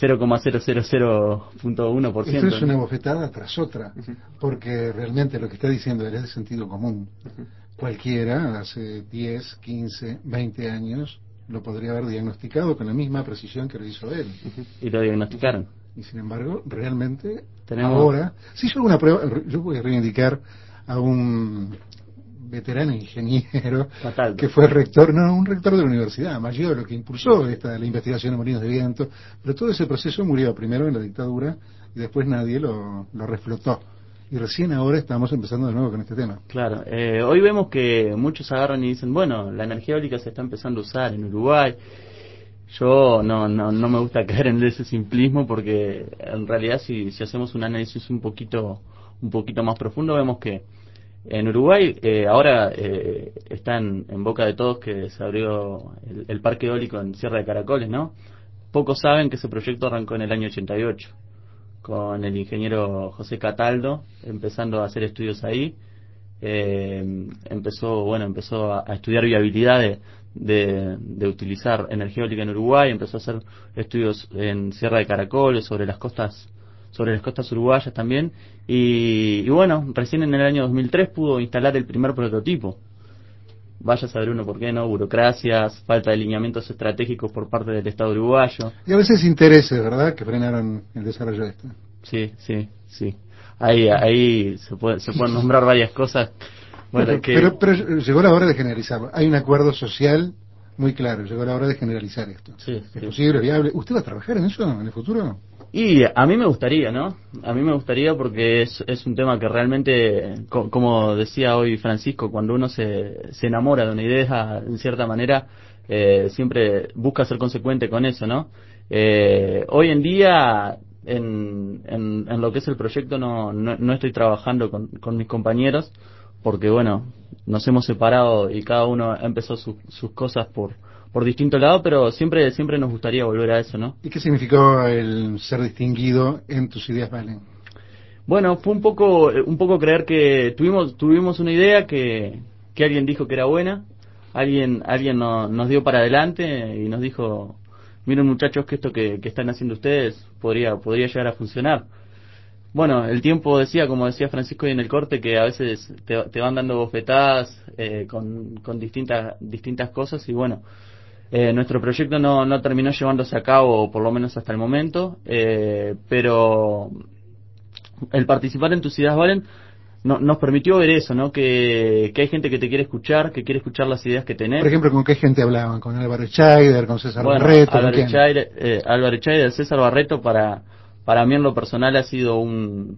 0,000.1%. Esto es una bofetada tras otra, porque realmente lo que está diciendo él es de sentido común. Cualquiera, hace 10, 15, 20 años, lo podría haber diagnosticado con la misma precisión que lo hizo él. Y lo diagnosticaron. Y sin embargo, realmente, ahora, si yo hago una prueba, yo voy a reivindicar a un veterano ingeniero que fue un rector de la universidad, Maggiolo, que impulsó la investigación de molinos de viento, pero todo ese proceso murió primero en la dictadura y después nadie lo reflotó. Y recién ahora estamos empezando de nuevo con este tema. Claro, hoy vemos que muchos agarran y dicen, bueno, la energía eólica se está empezando a usar en Uruguay. Yo no me gusta caer en ese simplismo, porque en realidad si hacemos un análisis un poquito más profundo, vemos que en Uruguay ahora está en boca de todos que se abrió el parque eólico en Sierra de Caracoles, ¿no? Pocos saben que ese proyecto arrancó en el año 88 con el ingeniero José Cataldo empezando a hacer estudios ahí. Empezó a estudiar viabilidad de utilizar energía eólica en Uruguay, empezó a hacer estudios en Sierra de Caracoles, sobre las costas uruguayas también, y bueno, recién en el año 2003 pudo instalar el primer prototipo. Vaya a saber uno por qué, ¿no? Burocracias, falta de lineamientos estratégicos por parte del Estado uruguayo. Y a veces intereses, ¿verdad?, que frenaron el desarrollo de esto. Sí. Ahí se pueden nombrar varias cosas. Bueno, pero llegó la hora de generalizarlo. Hay un acuerdo social muy claro, llegó la hora de generalizar esto. Sí, ¿Es posible, viable? ¿Usted va a trabajar en eso en el futuro? Y a mí me gustaría, ¿no? A mí me gustaría, porque es un tema que realmente, como decía hoy Francisco, cuando uno se enamora de una idea, en cierta manera, siempre busca ser consecuente con eso, ¿no? Hoy en día, en lo que es el proyecto, no estoy trabajando con mis compañeros, porque bueno, nos hemos separado y cada uno empezó sus cosas por distinto lado, pero siempre nos gustaría volver a eso, ¿no? ¿Y qué significó el ser distinguido en Tus Ideas Valen? Bueno, fue un poco creer que tuvimos una idea que alguien dijo que era buena, alguien nos dio para adelante y nos dijo, miren muchachos, que esto que están haciendo ustedes podría llegar a funcionar. Bueno, el tiempo como decía Francisco hoy en el corte, que a veces te van dando bofetadas con distintas cosas, y bueno, nuestro proyecto no terminó llevándose a cabo, por lo menos hasta el momento, pero el participar en Tus Ideas Valen nos permitió ver eso, ¿no? Que hay gente que te quiere escuchar, que quiere escuchar las ideas que tenés. Por ejemplo, ¿con qué gente hablaban? ¿Con Álvaro Scheider, con César Barreto? Álvaro Scheider, César Barreto, para mí en lo personal ha sido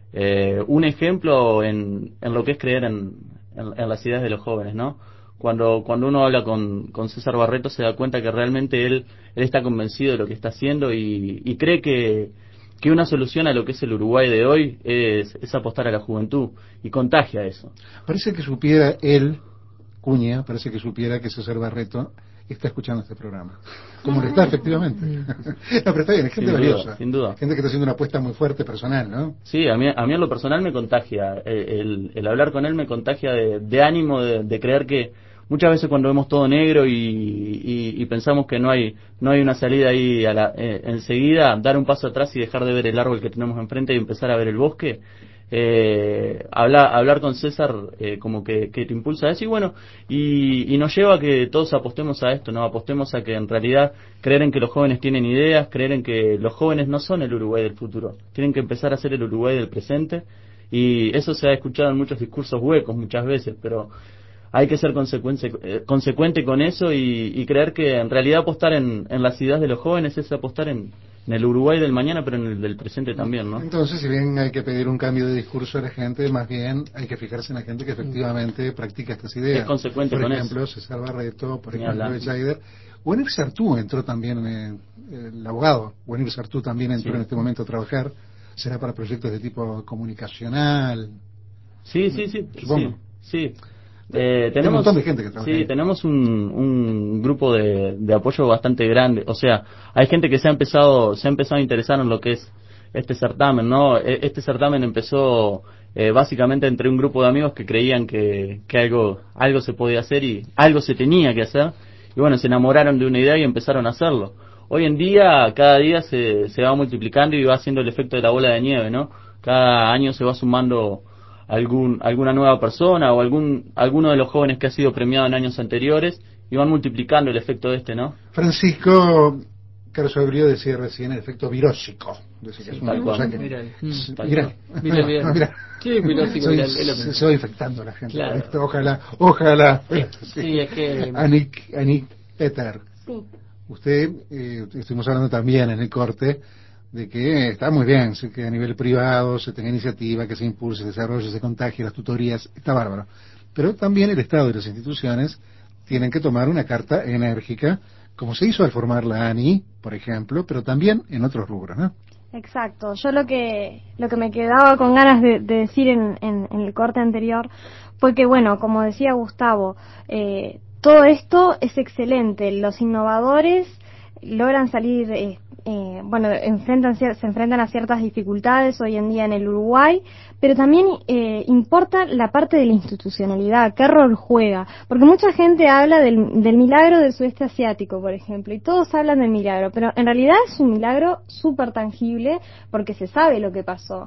un ejemplo en lo que es creer en las ideas de los jóvenes, ¿no? Cuando uno habla con César Barreto se da cuenta que realmente él está convencido de lo que está haciendo y cree que una solución a lo que es el Uruguay de hoy es apostar a la juventud y contagia eso. Parece que supiera él, Cuña, parece que supiera que César Barreto está escuchando este programa. Como lo está, efectivamente. No, pero está bien, es gente valiosa. Sin duda. Gente que está haciendo una apuesta muy fuerte personal, ¿no? Sí, a mí en lo personal me contagia. El hablar con él me contagia de ánimo, de creer que muchas veces cuando vemos todo negro y pensamos que no hay una salida ahí enseguida, dar un paso atrás y dejar de ver el árbol que tenemos enfrente y empezar a ver el bosque. Hablar con César como que te impulsa a eso y nos lleva a que todos apostemos a esto, no apostemos a que en realidad creer en que los jóvenes tienen ideas, creer en que los jóvenes no son el Uruguay del futuro, tienen que empezar a ser el Uruguay del presente, y eso se ha escuchado en muchos discursos huecos muchas veces, pero hay que ser consecuente con eso y creer que en realidad apostar en las ideas de los jóvenes es apostar en el Uruguay del mañana, pero en el del presente también, ¿no? Entonces, si bien hay que pedir un cambio de discurso a la gente, más bien hay que fijarse en la gente que efectivamente practica estas ideas. Es consecuente por con ejemplo, eso. César Barreto, por ejemplo, Scheider. Wenir Sartú entró también, el abogado. Wenir Sartú también entró en este momento a trabajar. ¿Será para proyectos de tipo comunicacional? Sí. Supongo. Sí. Tenemos un montón de gente que trabaja ahí. Tenemos un grupo de apoyo bastante grande. O sea, hay gente que se ha empezado a interesar en lo que es este certamen, ¿no? Este certamen empezó básicamente entre un grupo de amigos que creían que algo se podía hacer y algo se tenía que hacer. Y bueno, se enamoraron de una idea y empezaron a hacerlo. Hoy en día, cada día se va multiplicando y va haciendo el efecto de la bola de nieve, ¿no? Cada año se va sumando alguna nueva persona o alguno de los jóvenes que ha sido premiado en años anteriores y van multiplicando el efecto de este, ¿no? Francisco Carlos Abril decía recién el efecto virósico. Decía que es una cosa que... Viral. Mira. Sí, virósico, viral. Se va infectando la gente. Claro. Esto, ojalá. Sí, es que... Anik Peter. Sí. Usted, estuvimos hablando también en el corte de que está muy bien, que a nivel privado se tenga iniciativa, que se impulse, se desarrolle, se contagie, las tutorías, está bárbaro. Pero también el Estado y las instituciones tienen que tomar una carta enérgica, como se hizo al formar la ANI, por ejemplo, pero también en otros rubros, ¿no? Exacto. Yo lo que me quedaba con ganas de decir en el corte anterior fue que, bueno, como decía Gustavo, todo esto es excelente. Los innovadores logran salir, se enfrentan a ciertas dificultades hoy en día en el Uruguay, pero también importa la parte de la institucionalidad, qué rol juega, porque mucha gente habla del milagro del sudeste asiático, por ejemplo, y todos hablan del milagro, pero en realidad es un milagro súper tangible porque se sabe lo que pasó.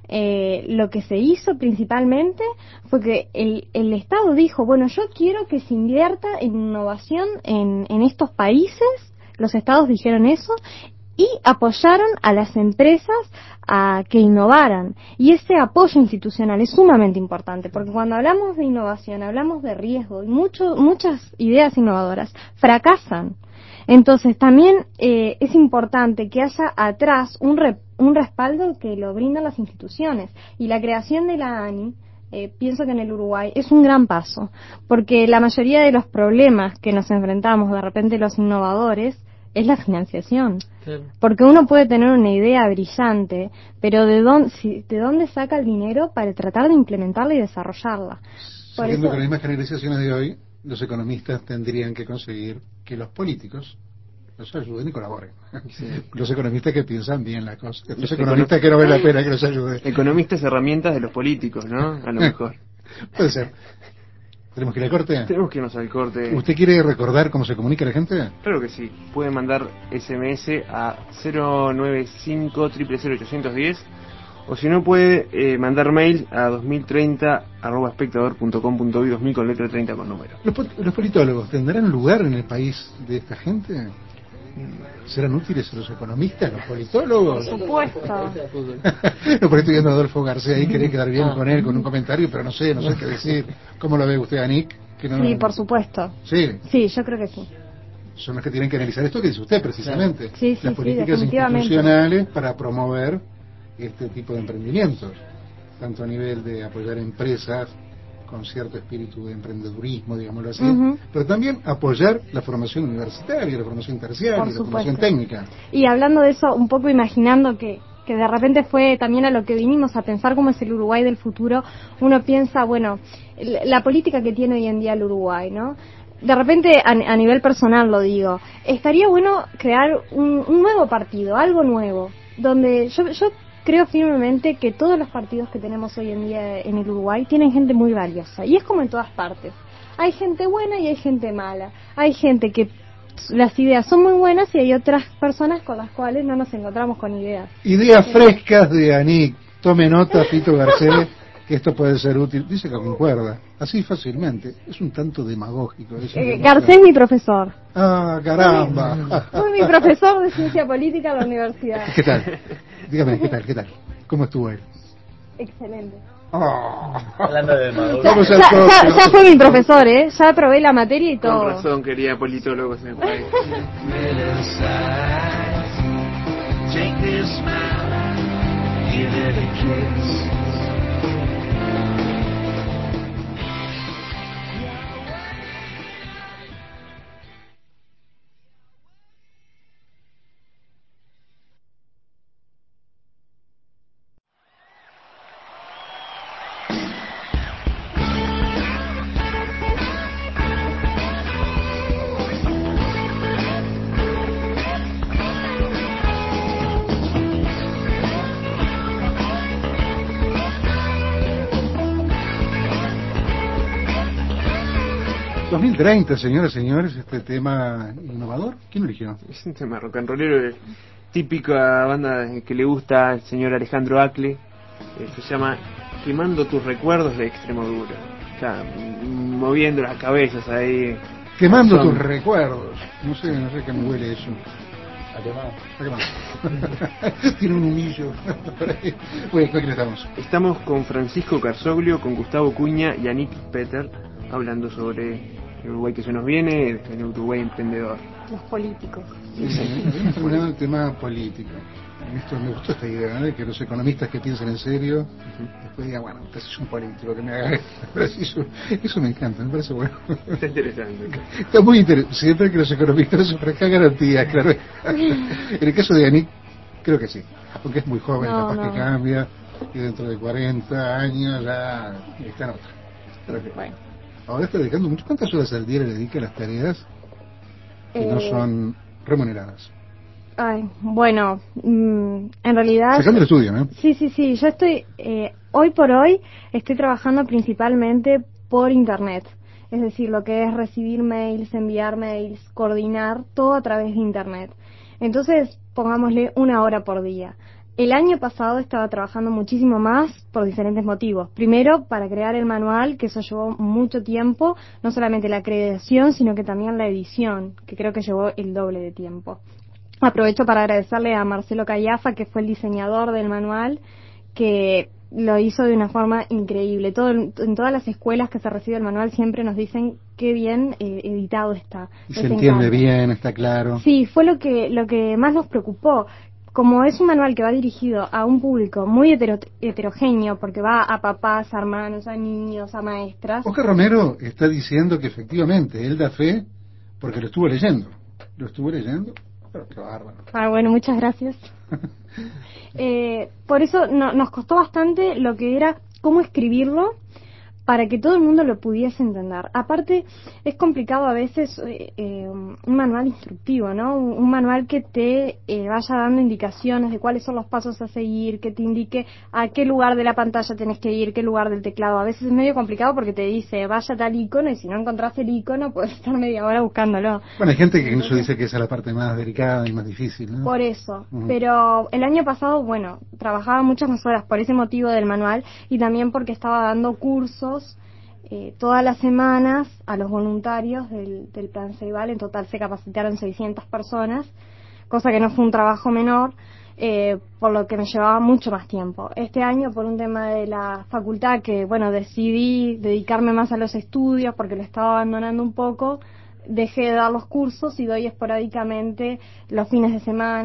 Lo que se hizo principalmente fue que el Estado dijo, bueno, yo quiero que se invierta en innovación en estos países. Los estados dijeron eso y apoyaron a las empresas a que innovaran. Y ese apoyo institucional es sumamente importante, porque cuando hablamos de innovación, hablamos de riesgo, y muchas ideas innovadoras fracasan. Entonces también es importante que haya atrás un respaldo que lo brindan las instituciones. Y la creación de la ANI, pienso que en el Uruguay es un gran paso, porque la mayoría de los problemas que nos enfrentamos de repente los innovadores es la financiación. Claro. Porque uno puede tener una idea brillante, pero ¿de dónde saca el dinero para tratar de implementarla y desarrollarla? Sabiendo que las mismas generalizaciones de hoy, los economistas tendrían que conseguir que los políticos los ayuden y colaboren. Sí. Los economistas que piensan bien la cosa. Los economistas que no ven la pena que los ayuden. Economistas herramientas de los políticos, ¿no? A lo mejor. Puede ser. ¿Tenemos que ir al corte? Tenemos que irnos al corte. ¿Usted quiere recordar cómo se comunica la gente? Claro que sí. Puede mandar SMS a 095 000 o si no puede mandar mail a 2030@espectador.com.uy, 2000 con letra 30 con número. ¿Los politólogos tendrán lugar en el país de esta gente? ¿Serán útiles los economistas, los politólogos? Por supuesto. No, porque estoy viendo a Adolfo García ahí, quería quedar bien con él, con un comentario, pero no sé qué decir. ¿Cómo lo ve usted, Anik? Sí, por supuesto. Sí, yo creo que sí. Son los que tienen que analizar esto que dice usted, precisamente. Sí, las políticas institucionales para promover este tipo de emprendimientos. tanto a nivel de apoyar empresas con cierto espíritu de emprendedurismo, digámoslo así, pero también apoyar la formación universitaria, la formación terciaria, la formación técnica. Y hablando de eso, un poco imaginando que de repente fue también a lo que vinimos a pensar cómo es el Uruguay del futuro, uno piensa, bueno, la política que tiene hoy en día el Uruguay, ¿no? De repente, a nivel personal lo digo, estaría bueno crear un nuevo partido, algo nuevo, donde yo creo firmemente que todos los partidos que tenemos hoy en día en el Uruguay tienen gente muy valiosa, y es como en todas partes. Hay gente buena y hay gente mala. Hay gente que las ideas son muy buenas y hay otras personas con las cuales no nos encontramos con ideas. Ideas frescas de Anik. Tome nota, Fito Garcés, que esto puede ser útil. Dice que concuerda, así fácilmente. Es un tanto demagógico. Garcés es mi profesor. Ah, caramba. Fue mi profesor de ciencia política en la universidad. ¿Qué tal? Dígame, ¿qué tal? ¿Cómo estuvo él? Excelente. Oh. Hablando de demagogia. Ya fue mi profesor, ya aprobé la materia y todo. Con razón quería politólogos en el país. ...2030, señoras y señores, este tema innovador, ¿quién lo eligió? Es un tema rock and rollero, típica banda que le gusta al señor Alejandro Acle, se llama Quemando tus recuerdos de Extremadura. Está moviendo las cabezas ahí. Quemando tus recuerdos. No sé qué me huele eso. A quemar. Tiene un humillo. Bueno, ¿con quién estamos? Estamos con Francisco Carzoglio, con Gustavo Cuña y Anik Peter, hablando sobre el Uruguay que se nos viene, el Uruguay emprendedor. Los políticos. Hemos terminado el tema político. Esto, me gustó esta idea, ¿no? De que los economistas que piensen en serio, después digan, bueno, usted es un político que me haga eso me encanta, me parece bueno. Está interesante. Está muy interesante. Siempre que los economistas ofrezcan garantías, claro. En el caso de Anik, creo que sí. Porque es muy joven, capaz que cambia, y dentro de 40 años ya está en otra. Creo que, bueno. Ahora está dedicando mucho. ¿Cuántas horas al día le dedica a las tareas que no son remuneradas? Ay, bueno, en realidad... Sacando el estudio, ¿no? Sí, yo estoy, hoy por hoy, estoy trabajando principalmente por internet. Es decir, lo que es recibir mails, enviar mails, coordinar, todo a través de internet. Entonces, pongámosle 1 hora por día. El año pasado estaba trabajando muchísimo más por diferentes motivos. Primero, para crear el manual, que eso llevó mucho tiempo, no solamente la creación, sino que también la edición, que creo que llevó el doble de tiempo. Aprovecho para agradecerle a Marcelo Callafa, que fue el diseñador del manual, que lo hizo de una forma increíble. En todas las escuelas que se recibe el manual siempre nos dicen qué bien editado está. Y se entiende bien, está claro. Sí, fue lo que más nos preocupó. Como es un manual que va dirigido a un público muy heterogéneo, porque va a papás, a hermanos, a niños, a maestras. Oscar Romero está diciendo que efectivamente él da fe porque lo estuvo leyendo. Pero qué bárbaro. Bueno, muchas gracias. Por eso nos costó bastante lo que era cómo escribirlo para que todo el mundo lo pudiese entender. Aparte, es complicado a veces un manual instructivo, ¿no? Un manual que te vaya dando indicaciones de cuáles son los pasos a seguir, que te indique a qué lugar de la pantalla tenés que ir, qué lugar del teclado. A veces es medio complicado porque te dice, vaya a tal icono, y si no encontrás el icono, puedes estar media hora buscándolo. Bueno, hay gente que incluso dice que esa es la parte más delicada y más difícil, ¿no? Por eso. Pero el año pasado, bueno, trabajaba muchas más horas por ese motivo del manual y también porque estaba dando cursos todas las semanas a los voluntarios del Plan Ceibal. En total se capacitaron 600 personas, cosa que no fue un trabajo menor, por lo que me llevaba mucho más tiempo. Este año, por un tema de la facultad, que bueno, decidí dedicarme más a los estudios porque lo estaba abandonando un poco, dejé de dar los cursos y doy esporádicamente los fines de semana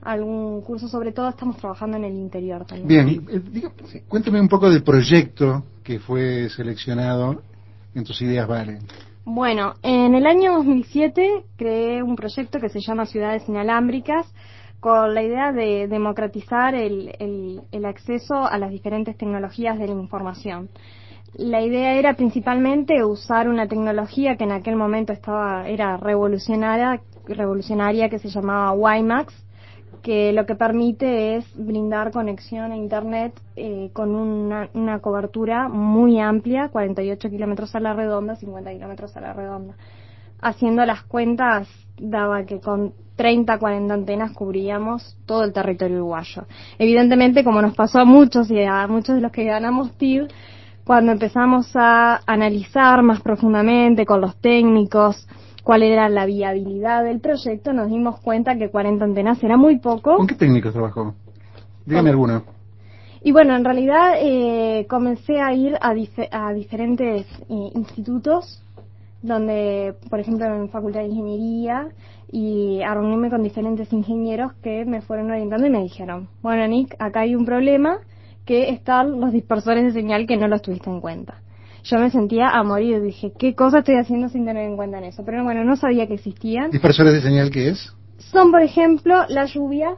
algún curso, sobre todo estamos trabajando en el interior también. Bien, cuéntame un poco del proyecto que fue seleccionado en Tus Ideas Valen. Bueno, en el año 2007 creé un proyecto que se llama Ciudades Inalámbricas, con la idea de democratizar el acceso a las diferentes tecnologías de la información. La idea era principalmente usar una tecnología que en aquel momento era revolucionaria, que se llamaba WiMAX, que lo que permite es brindar conexión a Internet con una cobertura muy amplia, 48 kilómetros a la redonda, 50 kilómetros a la redonda. Haciendo las cuentas, daba que con 30, 40 antenas cubríamos todo el territorio uruguayo. Evidentemente, como nos pasó a muchos y a muchos de los que ganamos TID, cuando empezamos a analizar más profundamente con los técnicos cuál era la viabilidad del proyecto, nos dimos cuenta que 40 antenas era muy poco. ¿Con qué técnicos trabajó? Dígame alguno. Y bueno, en realidad comencé a ir a diferentes institutos, donde, por ejemplo, en Facultad de Ingeniería, y a reunirme con diferentes ingenieros que me fueron orientando y me dijeron, bueno, Nick, acá hay un problema, que están los dispersores de señal que no los tuviste en cuenta. Yo me sentía a morir, dije, ¿qué cosa estoy haciendo sin tener en cuenta en eso? Pero bueno, no sabía que existían. ¿Dispersores de señal qué es? Son, por ejemplo, la lluvia,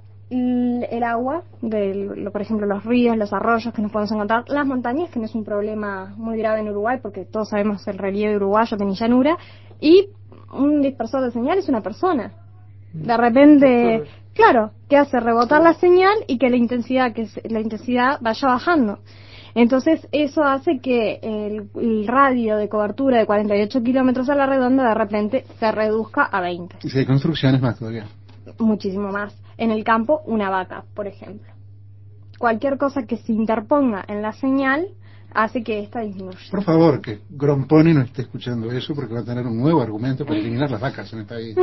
el agua, por ejemplo, los ríos, los arroyos que nos podemos encontrar, las montañas, que no es un problema muy grave en Uruguay, porque todos sabemos el relieve uruguayo, que ni llanura, y un dispersor de señal es una persona. De repente, claro, que hace rebotar la señal y que la intensidad vaya bajando. Entonces eso hace que el radio de cobertura de 48 kilómetros a la redonda de repente se reduzca a 20. Y si hay construcciones más todavía. Muchísimo más. En el campo, una vaca, por ejemplo. Cualquier cosa que se interponga en la señal hace que esta disminuya. Por favor, que Gromponi no esté escuchando eso, porque va a tener un nuevo argumento para eliminar las vacas en el país.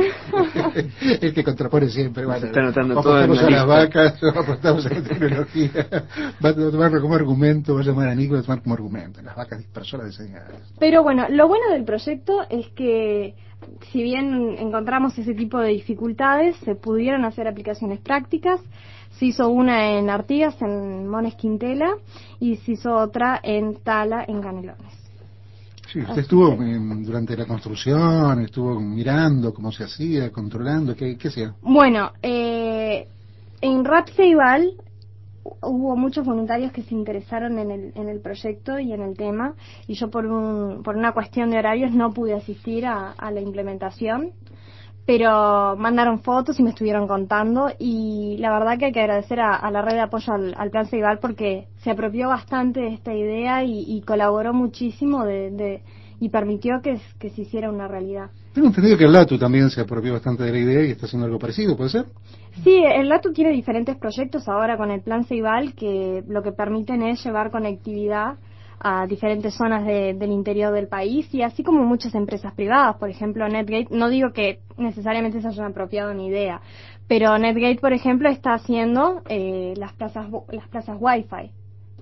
El que contrapone siempre, bueno, apostamos a las vacas, apostamos a la tecnología, va a tomarlo como argumento, va a llamar a Nico, va a tomar como argumento, las vacas dispersoras de señales. Pero bueno, lo bueno del proyecto es que, si bien encontramos ese tipo de dificultades, se pudieron hacer aplicaciones prácticas. Se hizo una en Artigas, en Mones Quintela, y se hizo otra en Tala, en Canelones. Sí, usted estuvo durante la construcción, estuvo mirando cómo se hacía, controlando, ¿qué hacía? Bueno, en Rap Ceibal hubo muchos voluntarios que se interesaron en el proyecto y en el tema, y yo por una cuestión de horarios no pude asistir a la implementación, pero mandaron fotos y me estuvieron contando, y la verdad que hay que agradecer a la red de apoyo al Plan Ceibal, porque se apropió bastante de esta idea y colaboró muchísimo y permitió que se hiciera una realidad. Tengo entendido que el LATU también se apropió bastante de la idea y está haciendo algo parecido, ¿puede ser? Sí, el LATU tiene diferentes proyectos ahora con el Plan Ceibal, que lo que permiten es llevar conectividad a diferentes zonas del interior del país, y así como muchas empresas privadas. Por ejemplo, Netgate, no digo que necesariamente se hayan apropiado mi idea, pero Netgate, por ejemplo, está haciendo las plazas Wi-Fi,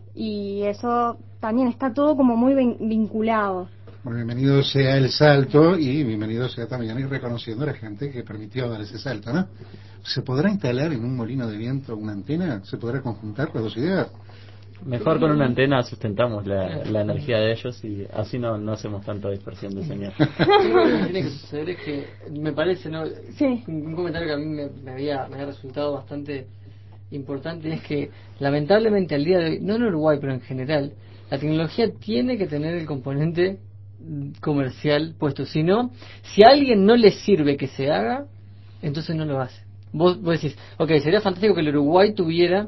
y eso también está todo como muy vinculado. Bueno, bienvenido sea el salto, y bienvenido sea también ir reconociendo a la gente que permitió dar ese salto, ¿no? ¿Se podrá instalar en un molino de viento una antena? ¿Se podrá conjuntar las dos ideas? Mejor con una antena sustentamos la energía de ellos, y así no hacemos tanta dispersión de señal. Lo que tiene que suceder es que, me parece, ¿no? Sí. Un comentario que a mí me había resultado bastante importante, es que lamentablemente al día de hoy, no en Uruguay pero en general, la tecnología tiene que tener el componente comercial puesto. Si no, si a alguien no le sirve que se haga, entonces no lo hace. Vos decís, ok, sería fantástico que el Uruguay tuviera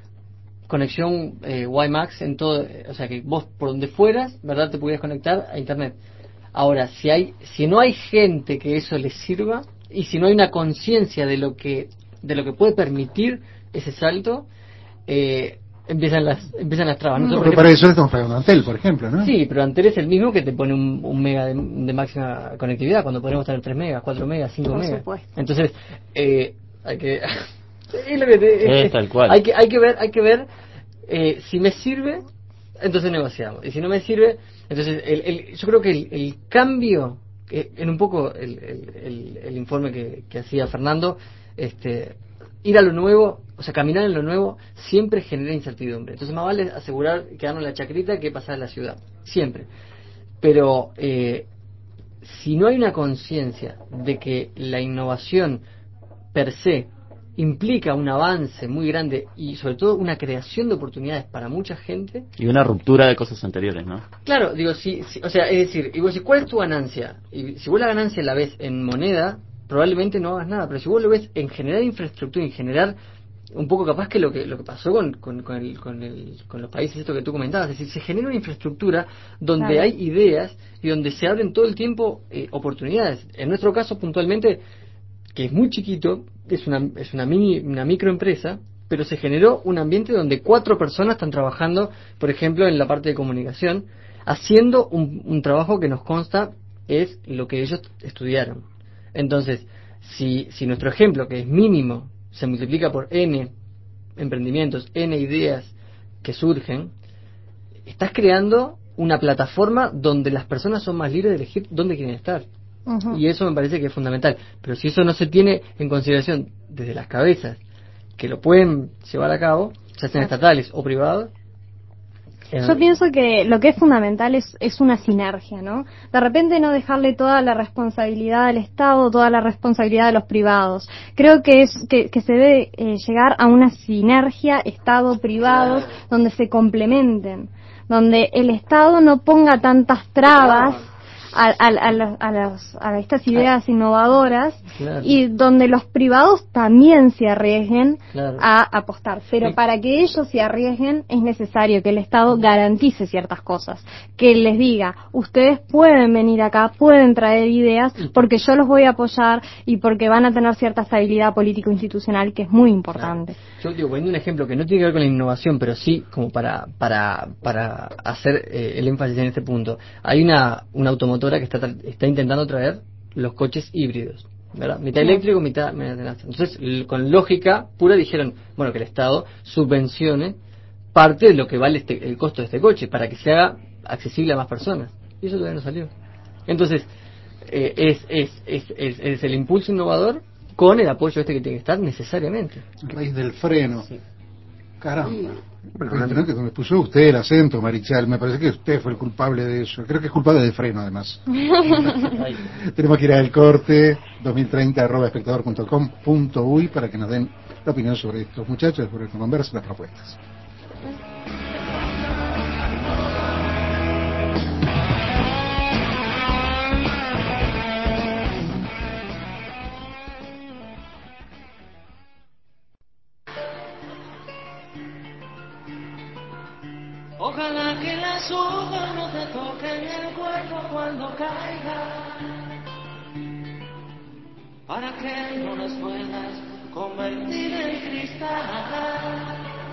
conexión WiMAX en todo, o sea que vos por donde fueras, ¿verdad?, te pudieras conectar a internet. Ahora, si no hay gente que eso les sirva, y si no hay una conciencia de lo que puede permitir ese salto, empiezan las trabas. No, pero para eso estamos pagando Antel, por ejemplo, ¿no? Sí, pero Antel es el mismo que te pone un mega de máxima conectividad, cuando podemos tener 3 megas, 4 megas, 5 por megas. Supuesto. Entonces, hay que es lo que tal cual. hay que ver si me sirve, entonces negociamos, y si no me sirve, entonces yo creo que el cambio, en un poco el informe que hacía Fernando, ir a lo nuevo, o sea, caminar en lo nuevo, siempre genera incertidumbre. Entonces más vale asegurar quedarnos en la chacrita que pasar a la ciudad, siempre. Pero si no hay una conciencia de que la innovación per se implica un avance muy grande y sobre todo una creación de oportunidades para mucha gente. Y una ruptura de cosas anteriores, ¿no? Claro, digo, o sea, es decir, y vos decís, ¿cuál es tu ganancia? Y si vos la ganancia la ves en moneda, probablemente no hagas nada, pero si vos lo ves en generar infraestructura, en generar un poco capaz que lo que pasó con los países esto que tú comentabas, es decir, se genera una infraestructura donde claro. hay ideas y donde se abren todo el tiempo oportunidades. En nuestro caso puntualmente, que es muy chiquito, es una microempresa, pero se generó un ambiente donde 4 personas están trabajando, por ejemplo, en la parte de comunicación, haciendo un trabajo que nos consta es lo que ellos estudiaron. Entonces, si nuestro ejemplo, que es mínimo, se multiplica por N emprendimientos, N ideas que surgen, estás creando una plataforma donde las personas son más libres de elegir dónde quieren estar. Uh-huh. Y eso me parece que es fundamental. Pero si eso no se tiene en consideración desde las cabezas que lo pueden llevar a cabo, ya sean estatales o privados. Yo pienso que lo que es fundamental es una sinergia, ¿no? De repente no dejarle toda la responsabilidad al Estado, toda la responsabilidad de los privados. Creo que que se debe llegar a una sinergia Estado-privados donde se complementen, donde el Estado no ponga tantas trabas a estas ideas innovadoras, claro, y donde los privados también se arriesguen, claro, a apostar. Pero sí, para que ellos se arriesguen es necesario que el Estado garantice ciertas cosas, que les diga, ustedes pueden venir acá, pueden traer ideas, porque yo los voy a apoyar y porque van a tener cierta estabilidad político-institucional, que es muy importante. Claro. Yo digo, poniendo un ejemplo que no tiene que ver con la innovación, pero sí como para hacer el énfasis en este punto. Hay una automotora que está intentando traer los coches híbridos, ¿verdad? Mitad eléctrico, mitad. Entonces, con lógica pura dijeron, bueno, que el Estado subvencione parte de lo que vale el costo de este coche para que se haga accesible a más personas. Y eso todavía no salió. Entonces, es el impulso innovador con el apoyo que tiene que estar necesariamente. A raíz del freno. Sí. Caramba. Bueno, que me puso usted el acento, Marichal. Me parece que usted fue el culpable de eso. Creo que es culpable del freno, además. Tenemos que ir al corte 2030@espectador.com.uy para que nos den la opinión sobre estos muchachos, sobre que conversen las propuestas. Ojalá que las hojas no te toquen el cuerpo cuando caiga, para que no las puedas convertir en cristal.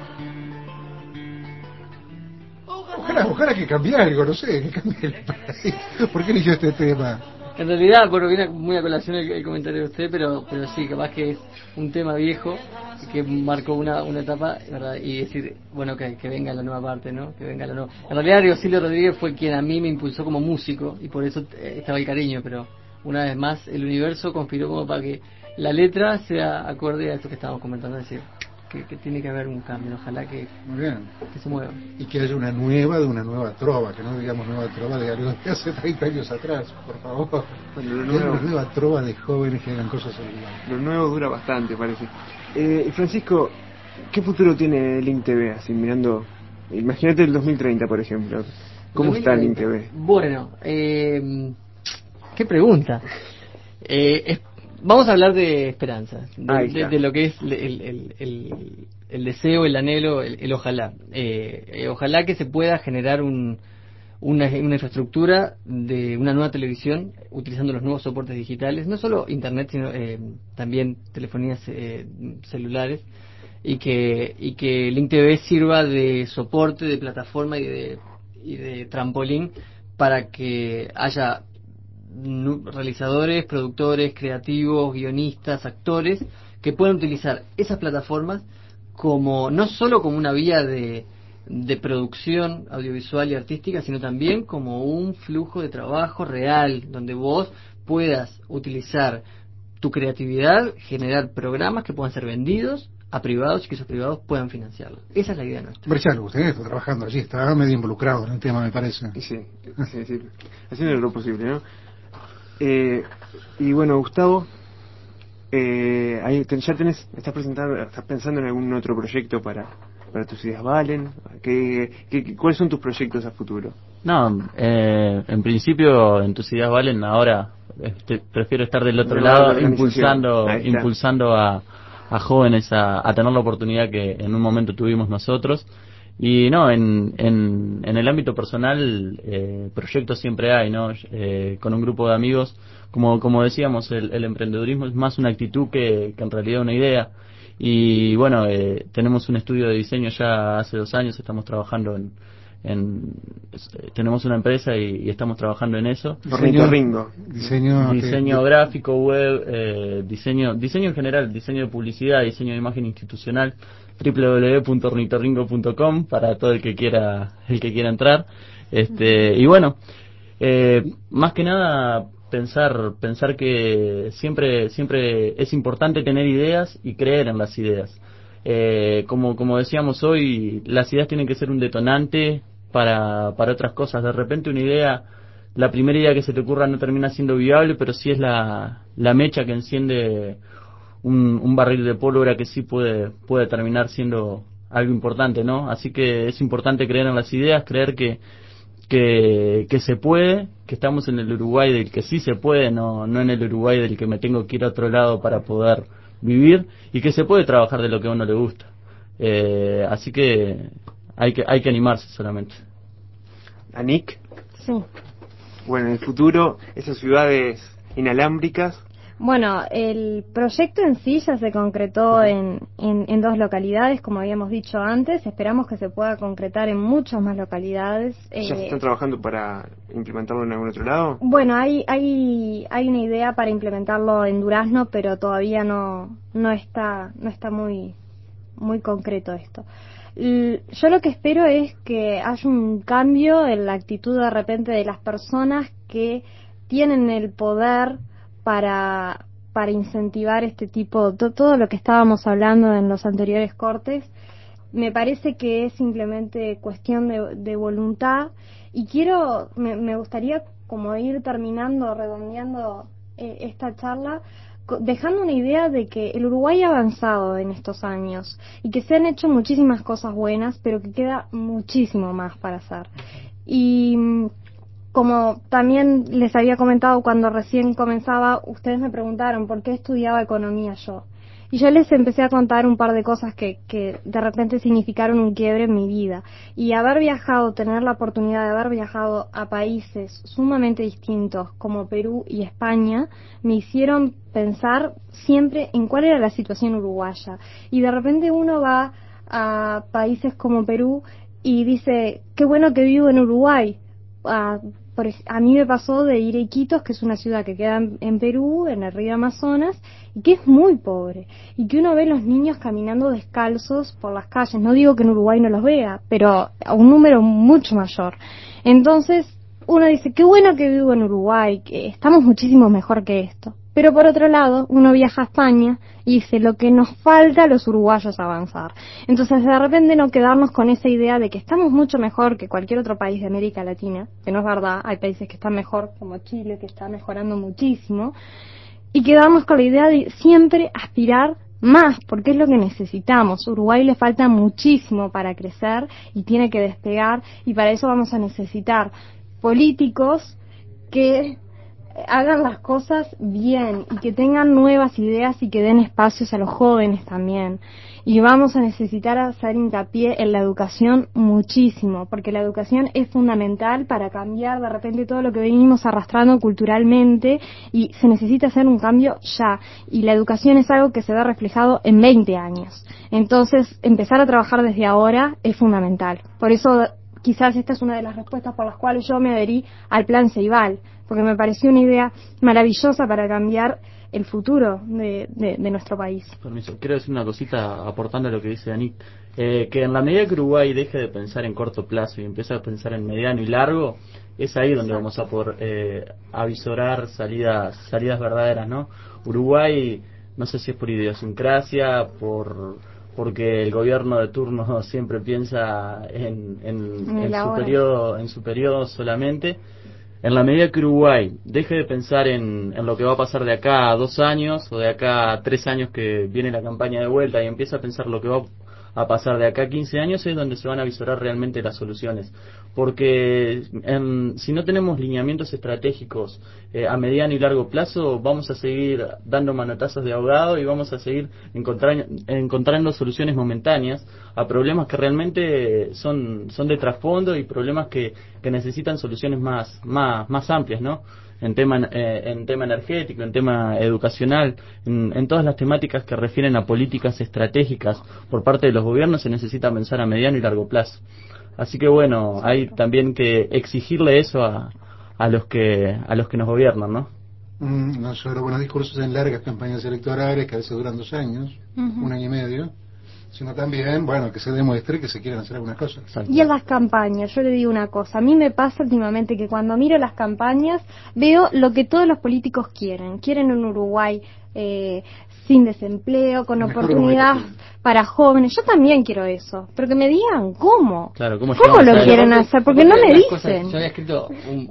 Ojalá que cambie algo, no sé, que cambie el país. ¿Por qué eligió este tema? En realidad, bueno, viene muy a colación el comentario de usted, pero sí, capaz que es un tema viejo que marcó una etapa, ¿verdad? Y decir, bueno, que venga la nueva parte, ¿no? Que venga la nueva. En realidad, Riosilio Rodríguez fue quien a mí me impulsó como músico y por eso estaba el cariño, pero una vez más el universo conspiró como para que la letra sea acorde a esto que estábamos comentando, es decir, que tiene que haber un cambio, ojalá que se mueva. Y que haya una nueva trova, que no digamos nueva trova de algo de hace 30 años atrás, por favor. Bueno, una nueva trova de jóvenes que hagan cosas olvidadas. Lo nuevo dura bastante, parece. Francisco, ¿qué futuro tiene el INTV? Así mirando, imagínate el 2030, por ejemplo. ¿Cómo está el INTV? Bueno, qué pregunta. Vamos a hablar de esperanza, de lo que es el deseo, el anhelo, el ojalá. Ojalá que se pueda generar una infraestructura de una nueva televisión utilizando los nuevos soportes digitales, no solo internet, sino también telefonías celulares, y que Link TV sirva de soporte, de plataforma y de trampolín para que haya realizadores, productores, creativos, guionistas, actores que puedan utilizar esas plataformas como no solo como una vía de producción audiovisual y artística, sino también como un flujo de trabajo real donde vos puedas utilizar tu creatividad, generar programas que puedan ser vendidos a privados y que esos privados puedan financiarlo. Esa es la idea nuestra. Berchalo, usted está trabajando allí, está medio involucrado en el tema, me parece. Sí, haciendo lo posible, ¿no? Y bueno, Gustavo, estás pensando en algún otro proyecto para tus ideas valen. ¿Cuáles son tus proyectos a futuro? No, en principio en tus ideas valen. Ahora prefiero estar del otro lado impulsando a jóvenes a tener la oportunidad que en un momento tuvimos nosotros. Y no, en el ámbito personal, proyectos siempre hay, ¿no? Con un grupo de amigos, como decíamos, el emprendedurismo es más una actitud que en realidad una idea. Y bueno, tenemos un estudio de diseño ya hace 2 años, estamos trabajando tenemos una empresa y estamos trabajando en eso. Diseño gráfico, web, diseño en general, diseño de publicidad, diseño de imagen institucional. www.ornitorrinco.com para todo el que quiera entrar. Y bueno, más que nada pensar que siempre es importante tener ideas y creer en las ideas. Como decíamos hoy, las ideas tienen que ser un detonante para otras cosas. De repente la primera idea que se te ocurra no termina siendo viable, pero sí es la mecha que enciende un barril de pólvora que sí puede terminar siendo algo importante, ¿no? Así que es importante creer en las ideas, creer que se puede, que estamos en el Uruguay del que sí se puede, no en el Uruguay del que me tengo que ir a otro lado para poder vivir, y que se puede trabajar de lo que a uno le gusta. Así que hay que animarse solamente. Anik. Sí. Bueno, en el futuro, esas ciudades inalámbricas. Bueno, el proyecto en sí ya se concretó en 2 localidades, como habíamos dicho antes. Esperamos que se pueda concretar en muchas más localidades. ¿Ya se están trabajando para implementarlo en algún otro lado? Bueno, hay una idea para implementarlo en Durazno, pero todavía no está muy concreto esto. Yo lo que espero es que haya un cambio en la actitud de repente de las personas que tienen el poder para incentivar este tipo, todo lo que estábamos hablando en los anteriores cortes. Me parece que es simplemente cuestión de voluntad, y me gustaría como ir redondeando esta charla, dejando una idea de que el Uruguay ha avanzado en estos años y que se han hecho muchísimas cosas buenas, pero que queda muchísimo más para hacer. Y como también les había comentado cuando recién comenzaba, ustedes me preguntaron por qué estudiaba economía yo. Y yo les empecé a contar un par de cosas que de repente significaron un quiebre en mi vida. Y tener la oportunidad de haber viajado a países sumamente distintos como Perú y España, me hicieron pensar siempre en cuál era la situación uruguaya. Y de repente uno va a países como Perú y dice, qué bueno que vivo en Uruguay. A mí me pasó de ir a Iquitos, que es una ciudad que queda en Perú, en el río Amazonas, y que es muy pobre, y que uno ve los niños caminando descalzos por las calles. No digo que en Uruguay no los vea, pero a un número mucho mayor. Entonces uno dice, qué bueno que vivo en Uruguay, que estamos muchísimo mejor que esto. Pero por otro lado, uno viaja a España y dice, lo que nos falta a los uruguayos avanzar. Entonces, de repente no quedarnos con esa idea de que estamos mucho mejor que cualquier otro país de América Latina, que no es verdad, hay países que están mejor, como Chile, que está mejorando muchísimo, y quedarnos con la idea de siempre aspirar más, porque es lo que necesitamos. Uruguay le falta muchísimo para crecer y tiene que despegar, y para eso vamos a necesitar políticos que hagan las cosas bien y que tengan nuevas ideas y que den espacios a los jóvenes también. Y vamos a necesitar hacer hincapié en la educación muchísimo, porque la educación es fundamental para cambiar de repente todo lo que venimos arrastrando culturalmente, y se necesita hacer un cambio ya, y la educación es algo que se ve reflejado en 20 años. Entonces, empezar a trabajar desde ahora es fundamental. Por eso quizás esta es una de las respuestas por las cuales yo me adherí al Plan Ceibal, porque me pareció una idea maravillosa para cambiar el futuro de nuestro país. Permiso, quiero decir una cosita aportando a lo que dice Anit, que en la medida que Uruguay deje de pensar en corto plazo y empiece a pensar en mediano y largo, es ahí donde vamos a poder avisorar salidas verdaderas, ¿no? Uruguay, no sé si es por idiosincrasia, porque el gobierno de turno siempre piensa en su periodo solamente. En la medida que Uruguay deje de pensar en lo que va a pasar de acá a 2 años o de acá a 3 años que viene la campaña de vuelta y empieza a pensar lo que va a pasar de acá a 15 años, es donde se van a visorar realmente las soluciones. Porque si no tenemos lineamientos estratégicos a mediano y largo plazo, vamos a seguir dando manotazos de ahogado y vamos a seguir encontrando soluciones momentáneas a problemas que realmente son de trasfondo y problemas que necesitan soluciones más amplias, ¿no? En tema energético, en tema educacional, en todas las temáticas que refieren a políticas estratégicas por parte de los gobiernos, se necesita pensar a mediano y largo plazo. Así que bueno, hay también que exigirle eso a los que nos gobiernan, ¿no? No solo buenos discursos en largas campañas electorales que a veces duran 2 años, 1 año y medio, sino también, bueno, que se demuestre que se quieren hacer algunas cosas. Exacto. Y en las campañas, yo le digo una cosa, a mí me pasa últimamente que cuando miro las campañas veo lo que todos los políticos quieren un Uruguay sin desempleo, con oportunidades para jóvenes. Yo también quiero eso, pero que me digan cómo. Claro, ¿Cómo lo quieren hacer? Porque no me dicen. Yo había escrito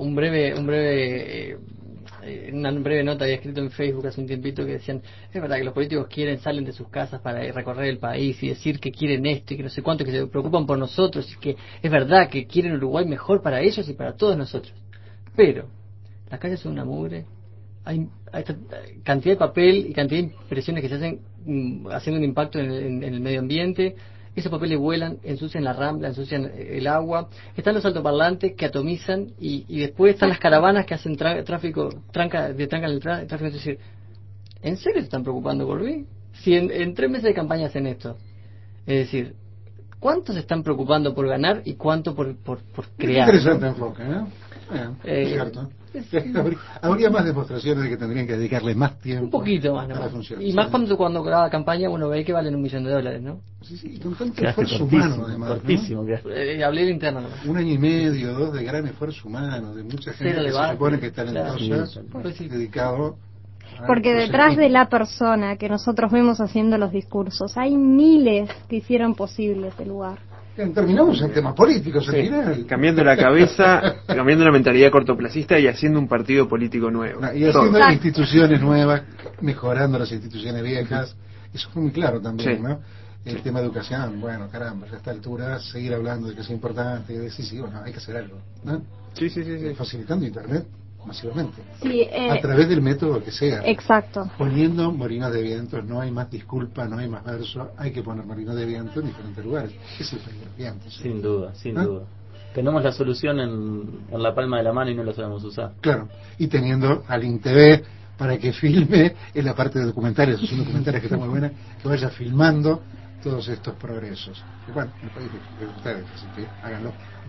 una breve nota, había escrito en Facebook hace un tiempito que decían, es verdad que los políticos salen de sus casas para recorrer el país y decir que quieren esto y que no sé cuánto, que se preocupan por nosotros y que es verdad que quieren Uruguay mejor para ellos y para todos nosotros. Pero las calles son una mugre, hay esta cantidad de papel y cantidad de impresiones que se hacen haciendo un impacto en el medio ambiente. Esos papeles vuelan, ensucian la rambla, ensucian el agua. Están los altoparlantes que atomizan y después están las caravanas que hacen trancan el tráfico. Es decir, ¿en serio se están preocupando por mí? Si en 3 meses de campaña hacen esto. Es decir, ¿cuántos se están preocupando por ganar y cuánto por crear? Interesante enfoque, ¿no? Es cierto. Habría más demostraciones de que tendrían que dedicarle más tiempo. Un poquito más, a la función. Y más cuando cada campaña uno ve que valen $1 millón, ¿no? Sí, con tanto esfuerzo humano, además. Cortísimo, ¿no? Hablé el interno, ¿no? 1 año y medio, 2 de gran esfuerzo humano, de mucha gente que se supone que está talentosa, dedicado. Porque detrás de la persona que nosotros vemos haciendo los discursos hay miles que hicieron posible ese lugar. Terminamos en temas políticos al final. Cambiando la cabeza, cambiando la mentalidad cortoplacista y haciendo un partido político nuevo. Y haciendo instituciones nuevas, mejorando las instituciones viejas. Eso fue muy claro también, ¿no? El tema de educación, bueno, caramba, a esta altura seguir hablando de que es importante, y decir, sí, bueno, hay que hacer algo, ¿no? Sí. Facilitando Internet masivamente. Sí, a través del método que sea. Exacto. Poniendo molinos de viento, no hay más disculpa, no hay más verso, hay que poner molinos de viento en diferentes lugares. Es el país de los vientos. Sin duda. Tenemos la solución en la palma de la mano y no la sabemos usar. Claro, y teniendo al INTV para que filme en la parte de documentales, son documentales que están muy buenas, que vaya filmando todos estos progresos. Y bueno, el país de ustedes, así que háganlo.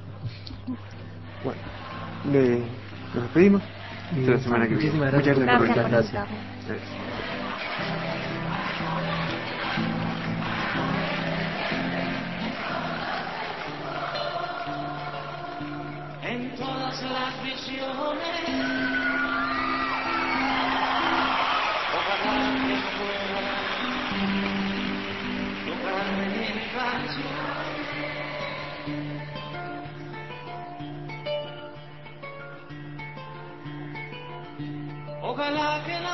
Bueno, nos despedimos. Hasta la semana que viene. Muchísimas gracias. Muchas gracias por Gracias estar. por invitarnos. Gracias. En todas las visiones, ojalá que pueda tocarme mi canción. Ojalá que